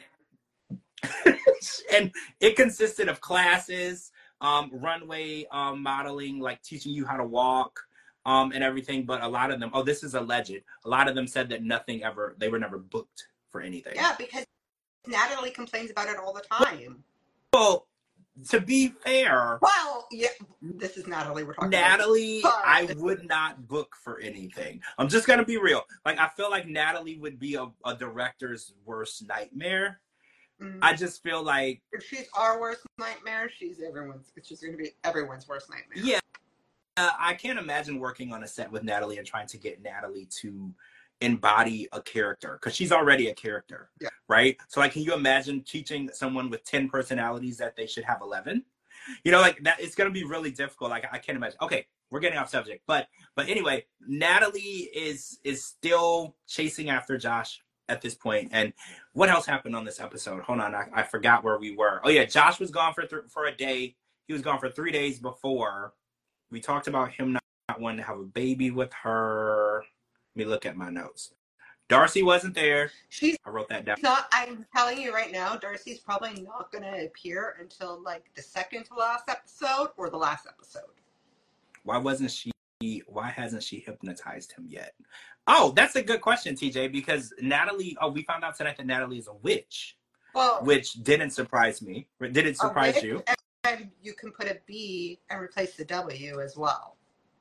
[SPEAKER 1] and it consisted of classes, runway modeling, like teaching you how to walk, and everything. But a lot of them, oh, this is alleged. A lot of them said that they were never booked for anything.
[SPEAKER 2] Yeah, because Natalie complains about it all the time.
[SPEAKER 1] Well, to be fair,
[SPEAKER 2] Well, yeah, this is Natalie we're talking
[SPEAKER 1] Natalie,
[SPEAKER 2] about.
[SPEAKER 1] I would not book for anything. I'm just gonna be real. Like, I feel like Natalie would be a director's worst nightmare. I just feel like
[SPEAKER 2] if she's our worst nightmare, she's going to be everyone's worst nightmare.
[SPEAKER 1] yeah, I can't imagine working on a set with Natalie and trying to get Natalie to embody a character because she's already a character,
[SPEAKER 2] Yeah.
[SPEAKER 1] right? So, like, can you imagine teaching someone with 10 personalities that they should have 11? You know, like that, it's going to be really difficult. Like, I can't imagine. Okay, we're getting off subject, but anyway, Natalie is still chasing after Josh at this point. And what else happened on this episode? Hold on, I forgot where we were. Oh yeah, Josh was gone for a day. He was gone for 3 days before. We talked about him not wanting to have a baby with her. Let me look at my notes. Darcy wasn't there. I wrote that down.
[SPEAKER 2] I'm telling you right now, Darcy's probably not going to appear until like the second to last episode or the last episode.
[SPEAKER 1] Why hasn't she hypnotized him yet? Oh, that's a good question, TJ, because Natalie, we found out tonight that Natalie is a witch. Well, which didn't surprise me. Did it surprise you?
[SPEAKER 2] And you can put a B and replace the W as well.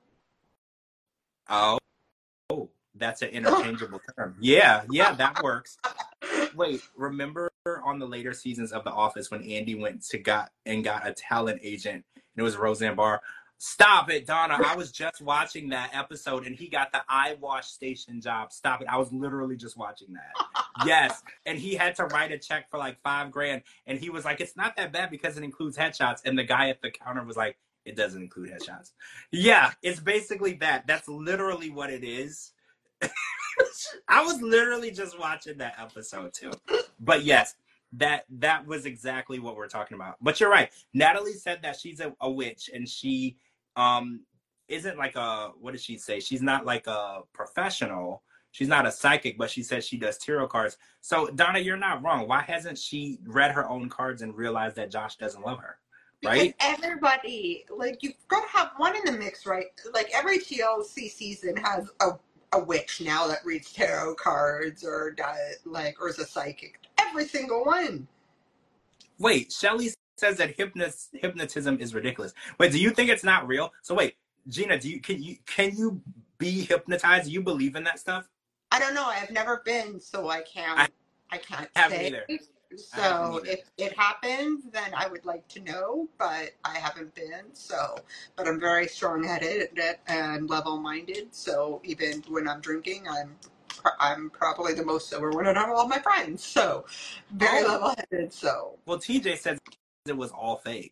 [SPEAKER 1] Oh, that's an interchangeable term. Yeah, that works. Wait, remember on the later seasons of The Office when Andy went to got a talent agent, and it was Roseanne Barr? Stop it, Donna. I was just watching that episode and he got the eye wash station job. Stop it. I was literally just watching that. Yes. And he had to write a check for like $5,000. And he was like, it's not that bad because it includes headshots. And the guy at the counter was like, it doesn't include headshots. Yeah, it's basically that. That's literally what it is. I was literally just watching that episode too. But yes, that was exactly what we're talking about. But you're right. Natalie said that she's a witch and she isn't like what did she say? She's not like a professional. She's not a psychic, but she says she does tarot cards. So Donna, you're not wrong. Why hasn't she read her own cards and realized that Josh doesn't love her? Right?
[SPEAKER 2] Because everybody, like, you've got to have one in the mix, right? Like every TLC season has a witch now that reads tarot cards or does, like, or is a psychic. Every single one.
[SPEAKER 1] Wait, Shelly says that hypnotism is ridiculous. Wait, do you think it's not real? So wait, Gina, can you be hypnotized? Do you believe in that stuff?
[SPEAKER 2] I don't know. I've never been, so I can't say.
[SPEAKER 1] Either.
[SPEAKER 2] So if it happens, then I would like to know, but I haven't been. So, but I'm very strong-headed and level-minded. So even when I'm drinking, I'm probably the most sober one out of all my friends. So very level-headed. So
[SPEAKER 1] well, TJ says it was all fake.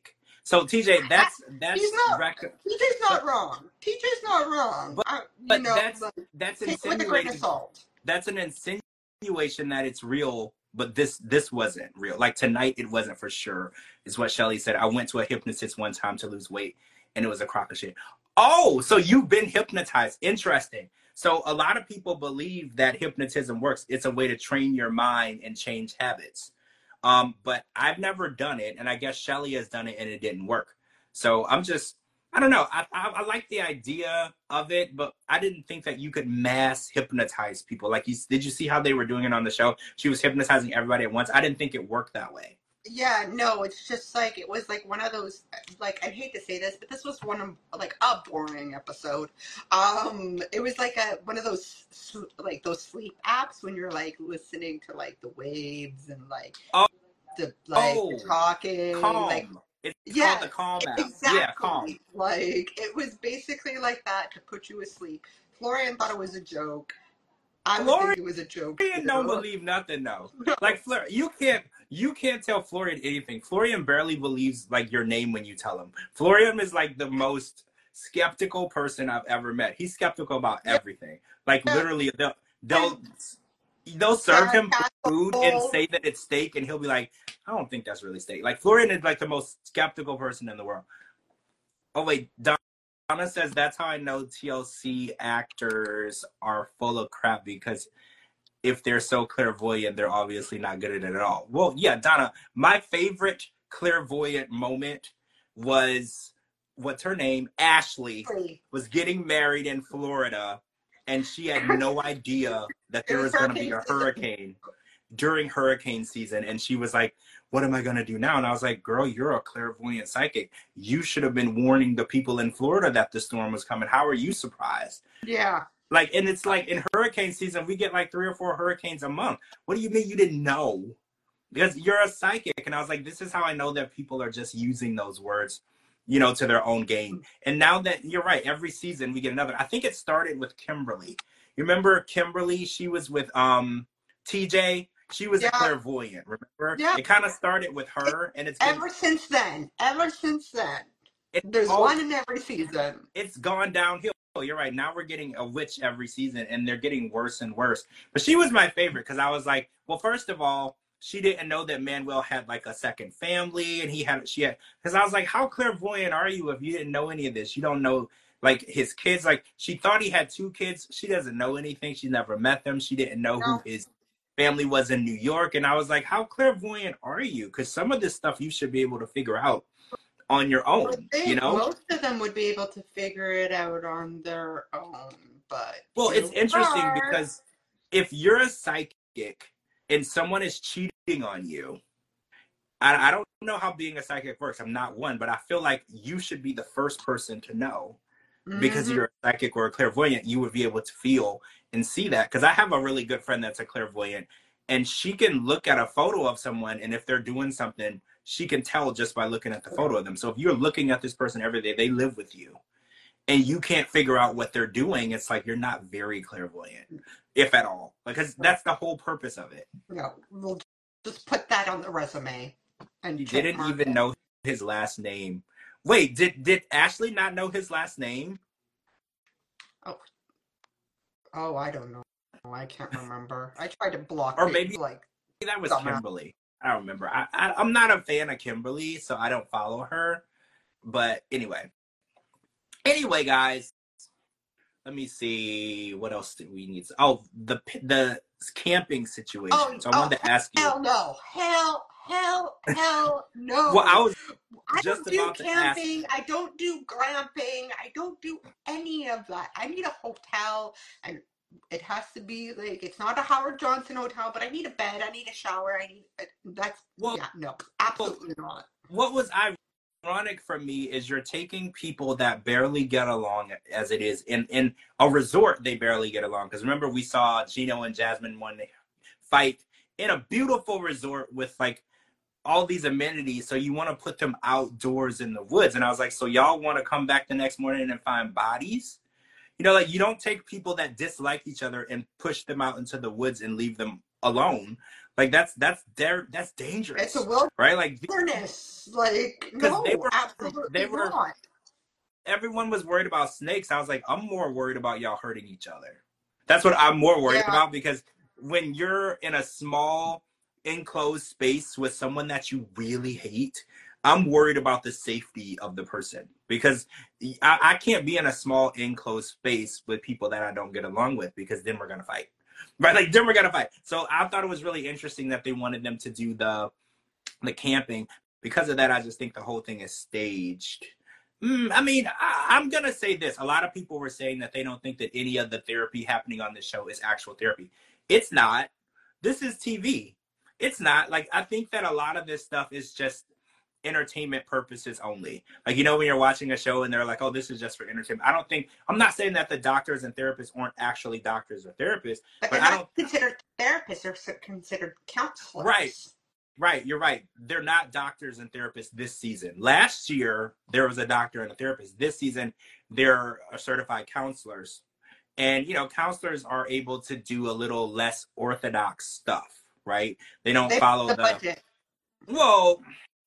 [SPEAKER 1] So TJ,
[SPEAKER 2] I, he's
[SPEAKER 1] that's
[SPEAKER 2] not.
[SPEAKER 1] rec-
[SPEAKER 2] TJ's not
[SPEAKER 1] but
[SPEAKER 2] wrong. TJ's not wrong.
[SPEAKER 1] but
[SPEAKER 2] You
[SPEAKER 1] but
[SPEAKER 2] know,
[SPEAKER 1] that's
[SPEAKER 2] like,
[SPEAKER 1] that's
[SPEAKER 2] take it with a grain of
[SPEAKER 1] insinuating
[SPEAKER 2] salt.
[SPEAKER 1] that's an insinuation that it's real, but this wasn't real. Like tonight, it wasn't for sure, is what Shelly said. I went to a hypnotist one time to lose weight, and it was a crock of shit. Oh, so you've been hypnotized? Interesting. So a lot of people believe that hypnotism works. It's a way to train your mind and change habits. But I've never done it, and I guess Shelly has done it, and it didn't work. So I don't know. I like the idea of it, but I didn't think that you could mass hypnotize people. Like, did you see how they were doing it on the show? She was hypnotizing everybody at once. I didn't think it worked that way.
[SPEAKER 2] Yeah, no, it's just like it was like one of those, like, I hate to say this, but this was one of like a boring episode. It was like a one of those like those sleep apps when you're like listening to like the waves and like
[SPEAKER 1] Oh,
[SPEAKER 2] the like
[SPEAKER 1] oh,
[SPEAKER 2] talking, like,
[SPEAKER 1] Calm. It's called
[SPEAKER 2] yeah,
[SPEAKER 1] the Calm app. Yeah, Calm.
[SPEAKER 2] exactly. Like it was basically like that to put you asleep. Florian thought it was a joke. I would think
[SPEAKER 1] Florian
[SPEAKER 2] it was a joke
[SPEAKER 1] don't
[SPEAKER 2] too.
[SPEAKER 1] believe nothing though.
[SPEAKER 2] No.
[SPEAKER 1] Like you can't tell Florian anything. Florian barely believes like your name when you tell him. Florian is like the most skeptical person I've ever met. He's skeptical about
[SPEAKER 2] Yeah,
[SPEAKER 1] everything. Like literally,
[SPEAKER 2] and
[SPEAKER 1] they'll serve him food and
[SPEAKER 2] Sandcastle.
[SPEAKER 1] say that it's steak, and he'll be like, I don't think that's really steak. Like Florian is like the most skeptical person in the world. Oh wait, Donna says that's how I know TLC actors are full of crap, because if they're so clairvoyant, they're obviously not good at it at all. Well, yeah, Donna, my favorite clairvoyant moment was, what's her name? Ashley was getting married in Florida, and she had no idea that
[SPEAKER 2] It
[SPEAKER 1] there
[SPEAKER 2] was
[SPEAKER 1] was going to be
[SPEAKER 2] hurricane
[SPEAKER 1] a
[SPEAKER 2] season.
[SPEAKER 1] hurricane during hurricane season. And she was like, what am I going to do now? And I was like, girl, you're a clairvoyant psychic. You should have been warning the people in Florida that the storm was coming. How are you surprised?
[SPEAKER 2] Yeah.
[SPEAKER 1] Like, and it's like in hurricane season, we get like 3 or 4 hurricanes a month. What do you mean you didn't know? Because you're a psychic. And I was like, this is how I know that people are just using those words, to their own gain. And now that you're right, every season we get another. I think it started with Kimberly. You remember Kimberly? She was with TJ. She was a
[SPEAKER 2] Yeah.
[SPEAKER 1] clairvoyant, remember?
[SPEAKER 2] Yeah.
[SPEAKER 1] It kind of started with
[SPEAKER 2] It,
[SPEAKER 1] her, and
[SPEAKER 2] ever since then.
[SPEAKER 1] it
[SPEAKER 2] There's
[SPEAKER 1] all
[SPEAKER 2] one in every season.
[SPEAKER 1] it's gone downhill. You're right. Now we're getting a witch every season, and they're getting worse and worse. But she was my favorite because I was like, well, first of all, she didn't know that Manuel had like a second family, and she had, because I was like, how clairvoyant are you if you didn't know any of this? You don't know like his kids. Like she thought he had 2 kids. She doesn't know anything. She never met them. She didn't know who
[SPEAKER 2] No.
[SPEAKER 1] his family was in New York. And I was like, how clairvoyant are you? Because some of this stuff you should be able to figure out on your
[SPEAKER 2] I
[SPEAKER 1] own,
[SPEAKER 2] think most of them would be able to figure it out on their own, but
[SPEAKER 1] Well,
[SPEAKER 2] here
[SPEAKER 1] it's
[SPEAKER 2] we
[SPEAKER 1] interesting
[SPEAKER 2] are.
[SPEAKER 1] because if you're a psychic and someone is cheating on you, I don't know how being a psychic works. I'm not one, but I feel like you should be the first person to know, because
[SPEAKER 2] Mm-hmm.
[SPEAKER 1] you're a psychic or a clairvoyant. You would be able to feel and see that. Because I have a really good friend that's a clairvoyant, and she can look at a photo of someone, and if they're doing something, she can tell just by looking at the photo of them. So if you're looking at this person every day, they live with you, and you can't figure out what they're doing, it's like you're not very clairvoyant, if at all. Because that's the whole purpose of it.
[SPEAKER 2] No, we'll just put that on the resume and
[SPEAKER 1] He
[SPEAKER 2] check
[SPEAKER 1] didn't
[SPEAKER 2] mark
[SPEAKER 1] even
[SPEAKER 2] it.
[SPEAKER 1] know his last name. Wait, did Ashley not know his last name?
[SPEAKER 2] Oh, oh, I don't know. I can't remember. I tried to block
[SPEAKER 1] Or
[SPEAKER 2] it
[SPEAKER 1] maybe
[SPEAKER 2] like
[SPEAKER 1] that was
[SPEAKER 2] dumbass.
[SPEAKER 1] Kimberly. I don't remember. I'm not a fan of Kimberly, so I don't follow her. But anyway, guys, let me see what else do we need. Oh, the camping situation.
[SPEAKER 2] Oh,
[SPEAKER 1] So I
[SPEAKER 2] oh,
[SPEAKER 1] wanted to ask you.
[SPEAKER 2] hell no. Hell
[SPEAKER 1] Well, I
[SPEAKER 2] no.
[SPEAKER 1] was
[SPEAKER 2] I
[SPEAKER 1] just
[SPEAKER 2] don't do
[SPEAKER 1] about to ask.
[SPEAKER 2] camping. I don't do glamping. I don't do any of that. I need a hotel, and it has to be like it's not a Howard Johnson hotel, but I need a bed. I need a shower. I need that's
[SPEAKER 1] Well,
[SPEAKER 2] yeah, no, absolutely not.
[SPEAKER 1] what was ironic for me is you're taking people that barely get along as it is in a resort. They barely get along, because remember we saw Gino and Jasmine one fight in a beautiful resort with like all these amenities, so you want to put them outdoors in the woods. And I was like, so y'all want to come back the next morning and find bodies? Like you don't take people that dislike each other and push them out into the woods and leave them alone. Like that's
[SPEAKER 2] It's a
[SPEAKER 1] dangerous, right? Like
[SPEAKER 2] wilderness. Like,
[SPEAKER 1] because
[SPEAKER 2] no,
[SPEAKER 1] they
[SPEAKER 2] absolutely
[SPEAKER 1] were
[SPEAKER 2] not.
[SPEAKER 1] everyone was worried about snakes. I was like, I'm more worried about y'all hurting each other. That's what I'm more worried
[SPEAKER 2] Yeah,
[SPEAKER 1] about, because when you're in a small enclosed space with someone that you really hate, I'm worried about the safety of the person, because I can't be in a small enclosed space with people that I don't get along with, because then we're gonna fight, right? Like then we're gonna fight. So I thought it was really interesting that they wanted them to do the camping. Because of that, I just think the whole thing is staged. I mean, I'm gonna say this. A lot of people were saying that they don't think that any of the therapy happening on this show is actual therapy. It's not. This is TV. It's not. Like, I think that a lot of this stuff is just entertainment purposes only. Like, when you're watching a show and they're like, oh, this is just for entertainment. I'm not saying that the doctors and therapists aren't actually doctors or therapists,
[SPEAKER 2] but
[SPEAKER 1] but
[SPEAKER 2] they're
[SPEAKER 1] I
[SPEAKER 2] not
[SPEAKER 1] don't.
[SPEAKER 2] considered therapists. They're considered
[SPEAKER 1] Right.
[SPEAKER 2] counselors.
[SPEAKER 1] Right, you're right. They're not doctors and therapists this season. Last year, there was a doctor and a therapist. This season, they're certified counselors. And, counselors are able to do a little less orthodox stuff, right? They don't
[SPEAKER 2] They
[SPEAKER 1] follow
[SPEAKER 2] the budget.
[SPEAKER 1] well,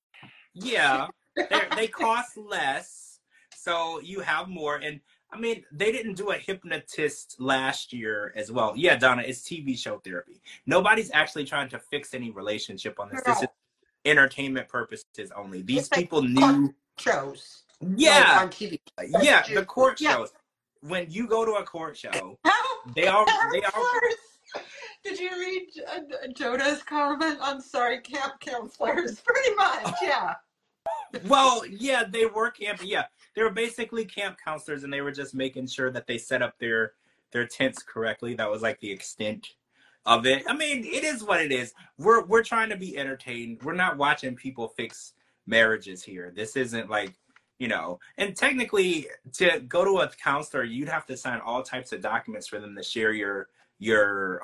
[SPEAKER 1] yeah, they cost less, so you have more. And I mean, they didn't do a hypnotist last year as well. Yeah, Donna, it's TV show therapy. Nobody's actually trying to fix any relationship on this. This is
[SPEAKER 2] No,
[SPEAKER 1] entertainment purposes only. These
[SPEAKER 2] it's like
[SPEAKER 1] people
[SPEAKER 2] court
[SPEAKER 1] knew.
[SPEAKER 2] shows, like
[SPEAKER 1] Yeah,
[SPEAKER 2] on TV.
[SPEAKER 1] yeah, the court
[SPEAKER 2] Yeah.
[SPEAKER 1] shows. When you go to a court show, they are.
[SPEAKER 2] Counselors. Did you read Jonah's comment? I'm sorry, camp counselors. Pretty much, yeah.
[SPEAKER 1] Well, yeah, they were camp. Yeah, they were basically camp counselors, and they were just making sure that they set up their tents correctly. That was like the extent of it. I mean, it is what it is. We're trying to be entertained. We're not watching people fix marriages here. This isn't like, and technically to go to a counselor, you'd have to sign all types of documents for them to share your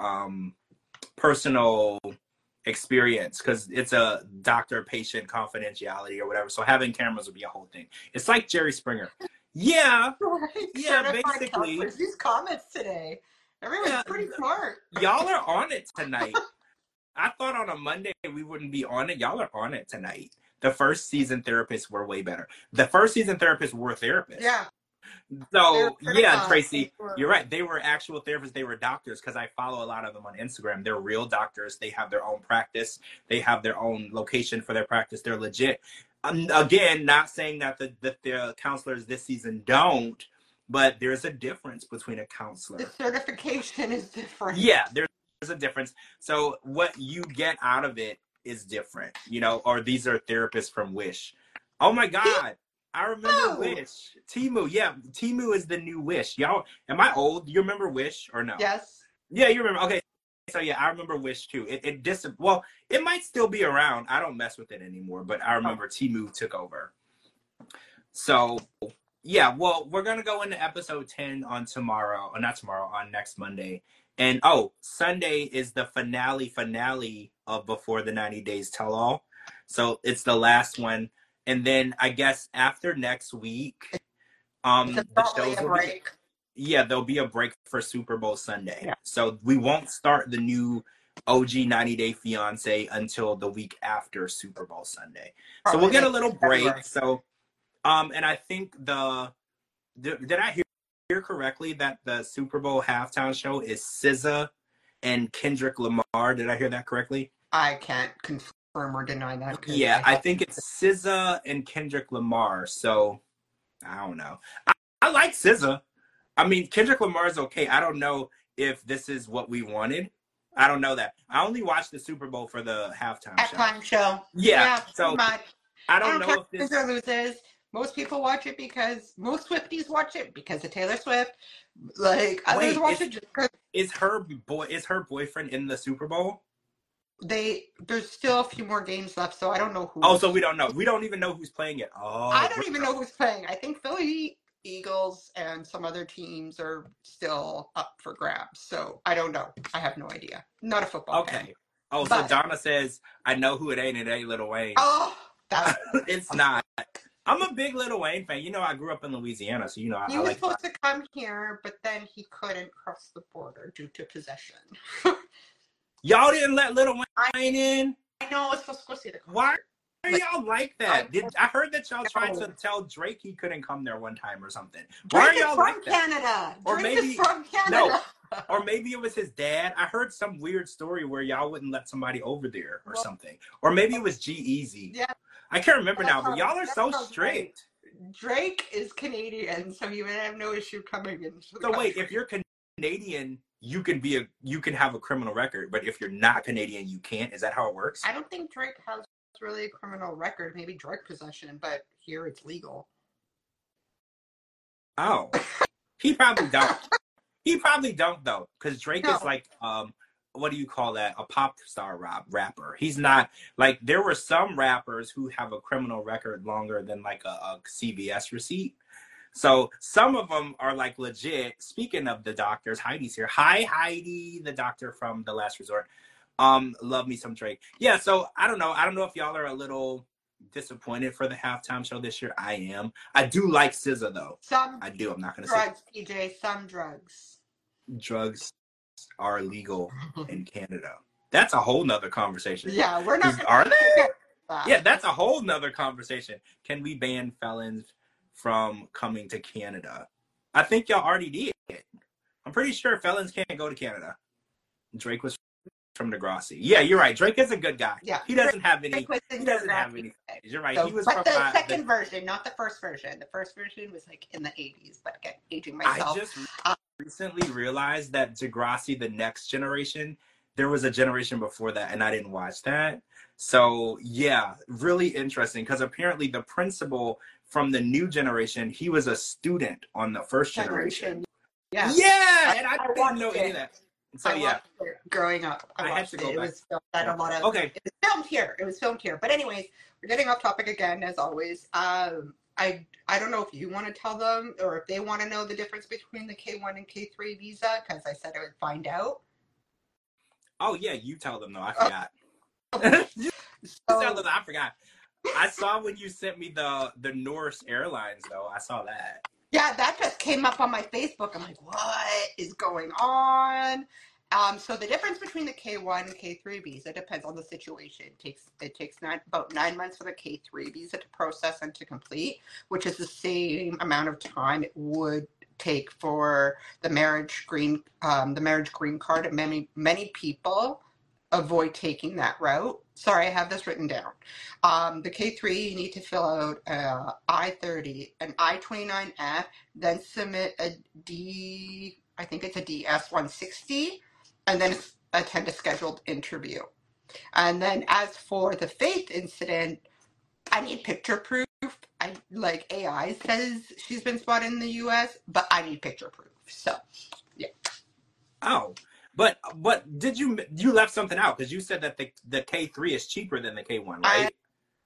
[SPEAKER 1] personal experience, because it's a doctor-patient confidentiality or whatever. So having cameras would be a whole thing. It's like Jerry Springer. Yeah, yeah, basically.
[SPEAKER 2] These comments today, everyone's pretty smart.
[SPEAKER 1] Y'all are on it tonight. I thought on a Monday we wouldn't be on it. Y'all are on it tonight. The first season therapists were way better. The first season therapists were therapists.
[SPEAKER 2] Yeah.
[SPEAKER 1] So, yeah, Tracy, you're right. They were actual therapists. They were doctors, because I follow a lot of them on Instagram. They're real doctors. They have their own practice. They have their own location for their practice. They're legit. Again, not saying that the counselors this season don't, but there's a difference between a counselor.
[SPEAKER 2] The certification is different.
[SPEAKER 1] Yeah, there's a difference. So what you get out of it is different, or these are therapists from Wish. Oh my God. I remember Wish. Temu, yeah. Temu is the new Wish. Y'all, am I old? Do you remember Wish or no?
[SPEAKER 2] Yes.
[SPEAKER 1] Yeah, you remember. Okay. So yeah, I remember Wish too. Well, it might still be around. I don't mess with it anymore, but I remember Temu took over. So yeah, well, we're gonna go into episode 10 on tomorrow, or not tomorrow, on next Monday. And Sunday is the finale of Before the 90 Days Tell All. So it's the last one. And then I guess after next week, the shows will break. There'll be a break for Super Bowl Sunday. Yeah. So we won't start the new OG 90 Day Fiance until the week after Super Bowl Sunday. So we'll get a little break. So, and I think did I hear correctly that the Super Bowl halftime show is SZA and Kendrick Lamar? Did I hear that correctly?
[SPEAKER 2] I can't confirm or deny that.
[SPEAKER 1] Yeah, I think it's SZA and Kendrick Lamar. So I don't know. I like SZA. I mean, Kendrick Lamar is okay. I don't know if this is what we wanted. I don't know that. I only watched the Super Bowl for the halftime
[SPEAKER 2] show.
[SPEAKER 1] Yeah. So I don't know if this
[SPEAKER 2] or loses. Most people watch it most Swifties watch it because of Taylor Swift. Like others watch it just because.
[SPEAKER 1] Is her boyfriend in the Super Bowl?
[SPEAKER 2] There's still a few more games left, so I don't know who.
[SPEAKER 1] Oh, so we don't know. We don't even know who's playing it. Oh,
[SPEAKER 2] I don't even know who's playing. I think Philly Eagles and some other teams are still up for grabs. So I don't know. I have no idea. Not a football fan.
[SPEAKER 1] Okay. Oh, so Donna says, I know who it ain't. It ain't Lil Wayne.
[SPEAKER 2] Oh,
[SPEAKER 1] it's not. I'm a big Lil Wayne fan. I grew up in Louisiana, so
[SPEAKER 2] he was supposed to come here, but then he couldn't cross the border due to possession.
[SPEAKER 1] Y'all didn't let Little
[SPEAKER 2] I
[SPEAKER 1] Wayne in.
[SPEAKER 2] know I was supposed to go see the
[SPEAKER 1] Why
[SPEAKER 2] concert.
[SPEAKER 1] are
[SPEAKER 2] Like,
[SPEAKER 1] y'all like
[SPEAKER 2] I
[SPEAKER 1] that? I heard that y'all tried to
[SPEAKER 2] know.
[SPEAKER 1] tell Drake he couldn't come there one time or something. Why
[SPEAKER 2] Drake
[SPEAKER 1] are
[SPEAKER 2] is
[SPEAKER 1] y'all
[SPEAKER 2] from
[SPEAKER 1] like that?
[SPEAKER 2] Canada.
[SPEAKER 1] Or
[SPEAKER 2] Drake is
[SPEAKER 1] maybe
[SPEAKER 2] from
[SPEAKER 1] no.
[SPEAKER 2] Canada.
[SPEAKER 1] Or maybe it was his dad. I heard some weird story where y'all wouldn't let somebody over there or
[SPEAKER 2] Well,
[SPEAKER 1] something. Or maybe it was G-Eazy.
[SPEAKER 2] yeah,
[SPEAKER 1] I can't remember
[SPEAKER 2] that
[SPEAKER 1] now, but y'all are
[SPEAKER 2] that
[SPEAKER 1] so
[SPEAKER 2] sounds right.
[SPEAKER 1] strict.
[SPEAKER 2] Drake is Canadian, so you would have no issue coming into the
[SPEAKER 1] So wait, if
[SPEAKER 2] country.
[SPEAKER 1] you're Canadian, you can have a criminal record, but if you're not Canadian, you can't. Is that how it works?
[SPEAKER 2] I don't think Drake has really a criminal record. Maybe drug possession, but here it's legal.
[SPEAKER 1] Oh, he probably don't. He probably don't though, because Drake is
[SPEAKER 2] No,
[SPEAKER 1] like what do you call that? A pop star rapper. He's not like there were some rappers who have a criminal record longer than like a CVS receipt. So some of them are like legit. Speaking of the doctors, Heidi's here. Hi Heidi, the doctor from The Last Resort. Love me some Drake. Yeah, so I don't know. I don't know if y'all are a little disappointed for the halftime show this year. I am. I do like SZA though.
[SPEAKER 2] some
[SPEAKER 1] I do. I'm not gonna say
[SPEAKER 2] drugs, PJ, some drugs.
[SPEAKER 1] drugs are illegal in Canada. That's a whole nother conversation.
[SPEAKER 2] Yeah, we're not going
[SPEAKER 1] Are
[SPEAKER 2] to
[SPEAKER 1] they?
[SPEAKER 2] get that.
[SPEAKER 1] Yeah, that's a whole nother conversation. Can we ban felons from coming to Canada? I think y'all already did. I'm pretty sure felons can't go to Canada. Drake was from Degrassi. Yeah, you're right. Drake is a good guy.
[SPEAKER 2] Yeah,
[SPEAKER 1] He doesn't have any.
[SPEAKER 2] Drake was in
[SPEAKER 1] He doesn't have
[SPEAKER 2] Degrassi.
[SPEAKER 1] any. You're right.
[SPEAKER 2] So,
[SPEAKER 1] He was
[SPEAKER 2] but
[SPEAKER 1] from
[SPEAKER 2] the second version, not the first version. The first version was like in the 80s, but again, aging
[SPEAKER 1] I
[SPEAKER 2] myself.
[SPEAKER 1] just recently realized that Degrassi, the next generation, there was a generation before that, and I didn't watch that. So yeah, really interesting because apparently the principal from the new generation, he was a student on the first generation.
[SPEAKER 2] Yeah.
[SPEAKER 1] Yeah, and I didn't
[SPEAKER 2] watched
[SPEAKER 1] know any of that. So
[SPEAKER 2] I
[SPEAKER 1] yeah,
[SPEAKER 2] watched it growing up.
[SPEAKER 1] I had to go
[SPEAKER 2] It
[SPEAKER 1] back.
[SPEAKER 2] was filmed at a lot of.
[SPEAKER 1] Okay.
[SPEAKER 2] It was filmed here. It was filmed here. But anyways, we're getting off topic again as always. I don't know if you want to tell them or if they want to know the difference between the K1 and K3 visa because I said I would find out.
[SPEAKER 1] Oh yeah, you tell them though. I forgot. You tell them. I forgot. I saw when you sent me the Norse Airlines though. I saw that.
[SPEAKER 2] Yeah, that just came up on my Facebook. I'm like, what is going on? So the difference between the K1 and K3 visa depends on the situation. It takes about 9 months for the K3 visa to process and to complete, which is the same amount of time it would take for the marriage green card. And many people avoid taking that route. Sorry, I have this written down. The K3, you need to fill out I-30, an I-29F, then submit a I think it's a DS-160, and then attend a scheduled interview. And then as for the Faith incident, I need picture proof. Like AI says she's been spotted in the U.S., but I need picture proof. So, yeah.
[SPEAKER 1] Oh. But did you left something out because you said that the K3 is cheaper than the K1, right?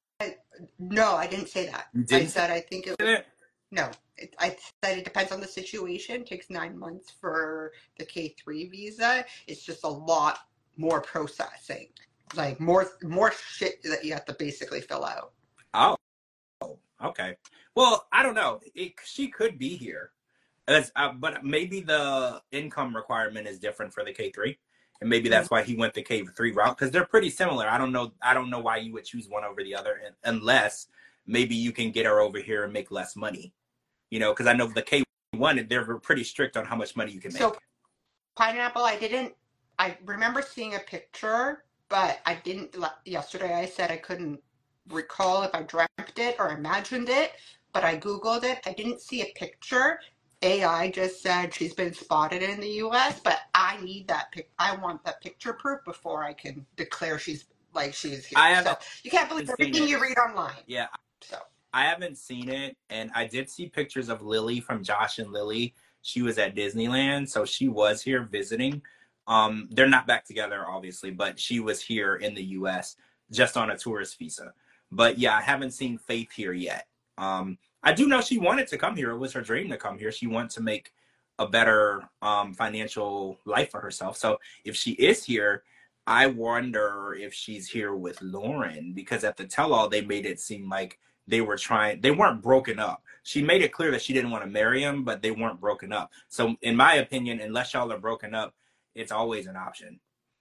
[SPEAKER 2] No, I didn't say that. I said I think it was, no. I said it depends on the situation. It takes 9 months for the K3 visa. It's just a lot more processing, like more shit that you have to basically fill out.
[SPEAKER 1] Oh, okay. Well, I don't know. She could be here. But maybe the income requirement is different for the K3, and maybe that's why he went the K3 route because they're pretty similar. I don't know why you would choose one over the other, unless maybe you can get her over here and make less money. You know, because I know the K1 they're pretty strict on how much money you can make.
[SPEAKER 2] So pineapple, I remember seeing a picture, but I didn't. Yesterday, I said I couldn't recall if I dreamt it or imagined it, but I Googled it. I didn't see a picture. AI just said she's been spotted in the U.S., but I need that I want that picture proof before I can declare she's here. So you can't believe everything you read online.
[SPEAKER 1] Yeah.
[SPEAKER 2] So
[SPEAKER 1] I haven't seen it, and I did see pictures of Lily from Josh and Lily. She was at Disneyland, so she was here visiting. They're not back together, obviously, but she was here in the U.S. just on a tourist visa. But yeah, I haven't seen Faith here yet. I do know she wanted to come here. It was her dream to come here. She wanted to make a better financial life for herself. So if she is here, I wonder if she's here with Lauren, because at the tell-all, they made it seem like they weren't broken up. She made it clear that she didn't want to marry him, but they weren't broken up. So in my opinion, unless y'all are broken up, it's always an option.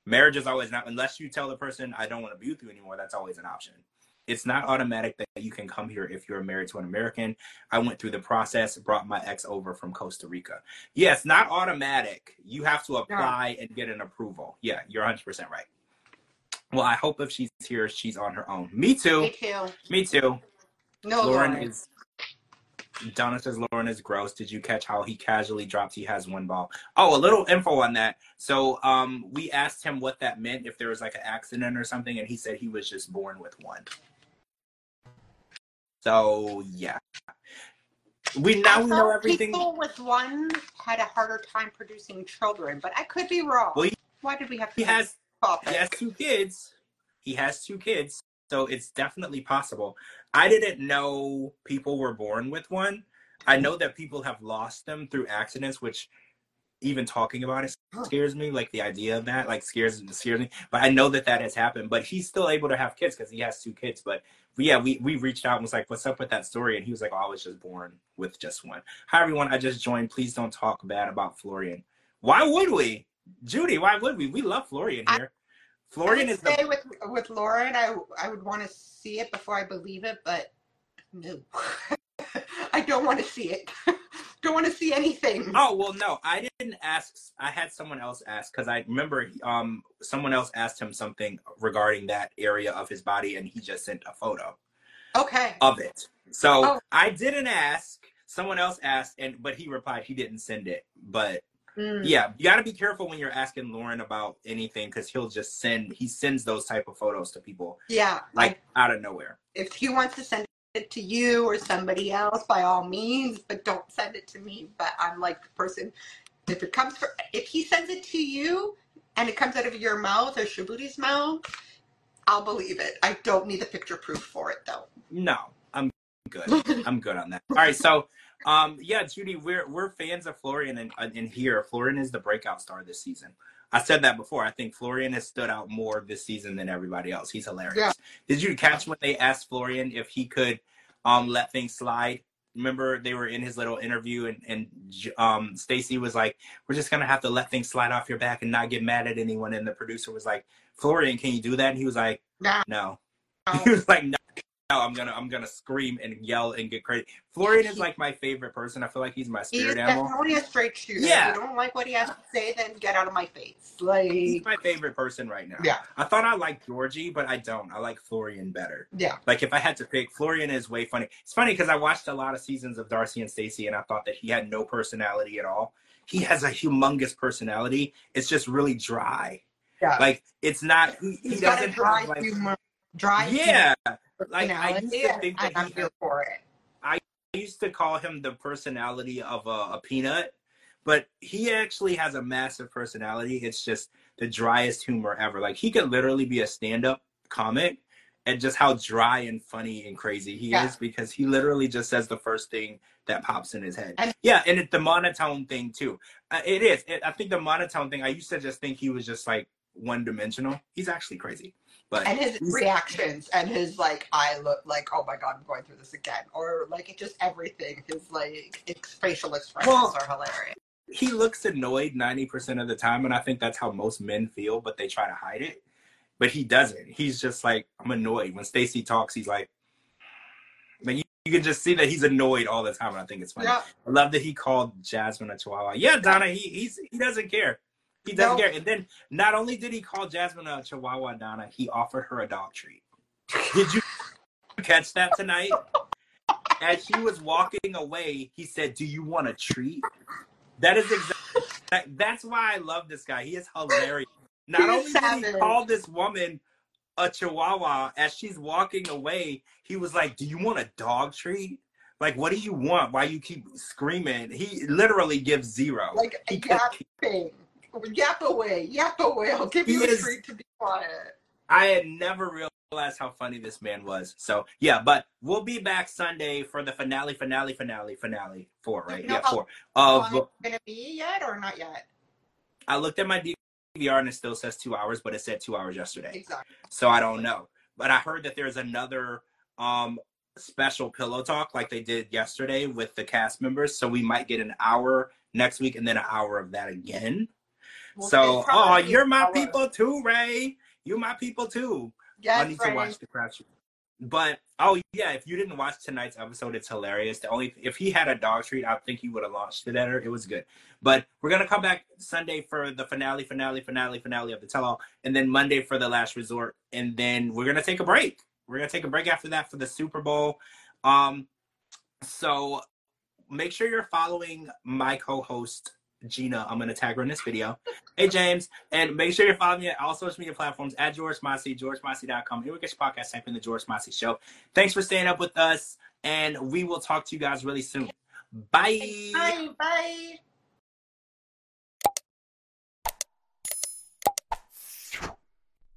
[SPEAKER 1] Marriage is always not, unless you tell the person, I don't want to be with you anymore, that's always an option. It's not automatic that you can come here if you're married to an American. I went through the process, brought my ex over from Costa Rica. Yeah, it's not automatic. You have to apply and get an approval. Yeah, you're 100% right. Well, I hope if she's here, she's on her own. Me too.
[SPEAKER 2] Me too.
[SPEAKER 1] Me too.
[SPEAKER 2] No, Lauren.
[SPEAKER 1] Donna says Lauren is gross. Did you catch how he casually dropped he has one ball? Oh, a little info on that. So we asked him what that meant, if there was like an accident or something, and he said he was just born with one. So yeah. We know everything.
[SPEAKER 2] People with one had a harder time producing children, but I could be wrong. Well, why did we have to
[SPEAKER 1] he has 2 kids. He has 2 kids. So it's definitely possible. I didn't know people were born with one. I know that people have lost them through accidents, which even talking about it scares me. Like the idea of that, like scares me. But I know that has happened. But he's still able to have kids because he has 2 kids. But yeah, we reached out and was like, what's up with that story? And he was like, oh, I was just born with just one. Hi, everyone. I just joined. Please don't talk bad about Florian. Why would we? Judy, why would we? We love Florian here. Florian is
[SPEAKER 2] with Lauren. I would want to see it before I believe it, but no, I don't want to see it. Don't want to see anything.
[SPEAKER 1] Oh well, no, I didn't ask. I had someone else ask because I remember someone else asked him something regarding that area of his body, and he just sent a photo.
[SPEAKER 2] Okay.
[SPEAKER 1] Of it. So I didn't ask. Someone else asked, but he replied he didn't send it, but. Yeah, you got to be careful when you're asking Lauren about anything because he sends those type of photos to people.
[SPEAKER 2] Yeah.
[SPEAKER 1] Like out of nowhere.
[SPEAKER 2] If he wants to send it to you or somebody else, by all means, but don't send it to me. But I'm like the person, if he sends it to you and it comes out of your mouth or Shabuti's mouth, I'll believe it. I don't need the picture proof for it though.
[SPEAKER 1] No, I'm good. I'm good on that. All right, so yeah, Judy, we're fans of Florian and here. Florian is the breakout star this season. I said that before. I think Florian has stood out more this season than everybody else. He's hilarious. Yeah. Did you catch when they asked Florian if he could let things slide? Remember they were in his little interview and Stacey was like, we're just going to have to let things slide off your back and not get mad at anyone. And the producer was like, Florian, can you do that? And he was like, no. He was like, no. No, I'm gonna scream and yell and get crazy. Florian is like my favorite person. I feel like he's my spirit animal. He's
[SPEAKER 2] definitely a straight shooter. Yeah. If you don't like what he has to say, then get out of my face. Like
[SPEAKER 1] he's my favorite person right now. Yeah. I thought I liked Georgie, but I don't. I like Florian better. Yeah. Like if I had to pick, Florian is way funny. It's funny because I watched a lot of seasons of Darcy and Stacey, and I thought that he had no personality at all. He has a humongous personality. It's just really dry. Yeah. Like it's not. He doesn't have like humor. Dry. Yeah. Like I used to think that I'm here for it. I used to call him the personality of a peanut, but he actually has a massive personality. It's just the driest humor ever. Like he could literally be a stand-up comic, and just how dry and funny and crazy he is because he literally just says the first thing that pops in his head. And it's the monotone thing too. It is. I think the monotone thing. I used to just think he was just like one-dimensional. He's actually crazy.
[SPEAKER 2] And his reactions and his like, I look like, oh my God, I'm going through this again. Or like, it just everything. His like facial expressions are hilarious.
[SPEAKER 1] He looks annoyed 90% of the time. And I think that's how most men feel, but they try to hide it. But he doesn't. He's just like, I'm annoyed. When Stacey talks, he's like you can just see that he's annoyed all the time. And I think it's funny. Yeah. I love that he called Jasmine a chihuahua. Yeah, Donna, he doesn't care. He doesn't care. And then not only did he call Jasmine a chihuahua, Donna, he offered her a dog treat. Did you catch that tonight? As she was walking away, he said, do you want a treat? That is exactly, that's why I love this guy. He is hilarious. Not only did he call this woman a chihuahua, as she's walking away, he was like, do you want a dog treat? Like, what do you want? Why you keep screaming? He literally gives zero.
[SPEAKER 2] Like a yapping. Yap away. I'll give you a treat to be quiet.
[SPEAKER 1] I had never realized how funny this man was. So, yeah, but we'll be back Sunday for the finale. 4, right?
[SPEAKER 2] You know
[SPEAKER 1] yeah, 4.
[SPEAKER 2] It's going to be yet or not yet?
[SPEAKER 1] I looked at my DVR and it still says 2 hours, but it said 2 hours yesterday.
[SPEAKER 2] Exactly.
[SPEAKER 1] So I don't know. But I heard that there's another special pillow talk like they did yesterday with the cast members. So we might get an hour next week and then an hour of that again.
[SPEAKER 2] Well, it's
[SPEAKER 1] So, oh,
[SPEAKER 2] probably
[SPEAKER 1] you're my
[SPEAKER 2] our.
[SPEAKER 1] people too, Ray. You my people too. I
[SPEAKER 2] Yes,
[SPEAKER 1] need to
[SPEAKER 2] Ray.
[SPEAKER 1] watch the crash. But oh yeah, if you didn't watch tonight's episode, it's hilarious. The only if he had a dog treat, I think he would have launched it at her. It was good. But we're gonna come back Sunday for the finale of the tell-all, and then Monday for the last resort, and then we're gonna take a break. We're gonna take a break after that for the Super Bowl. So make sure you're following my co-host Gina. I'm gonna tag her in this video. Hey James, and make sure you're following me at all social media platforms at George Mossey, GeorgeMossey.com. Here we get your podcast, type in the George Mossey Show. Thanks for staying up with us, and we will talk to you guys really soon. Bye.
[SPEAKER 2] Bye. Bye.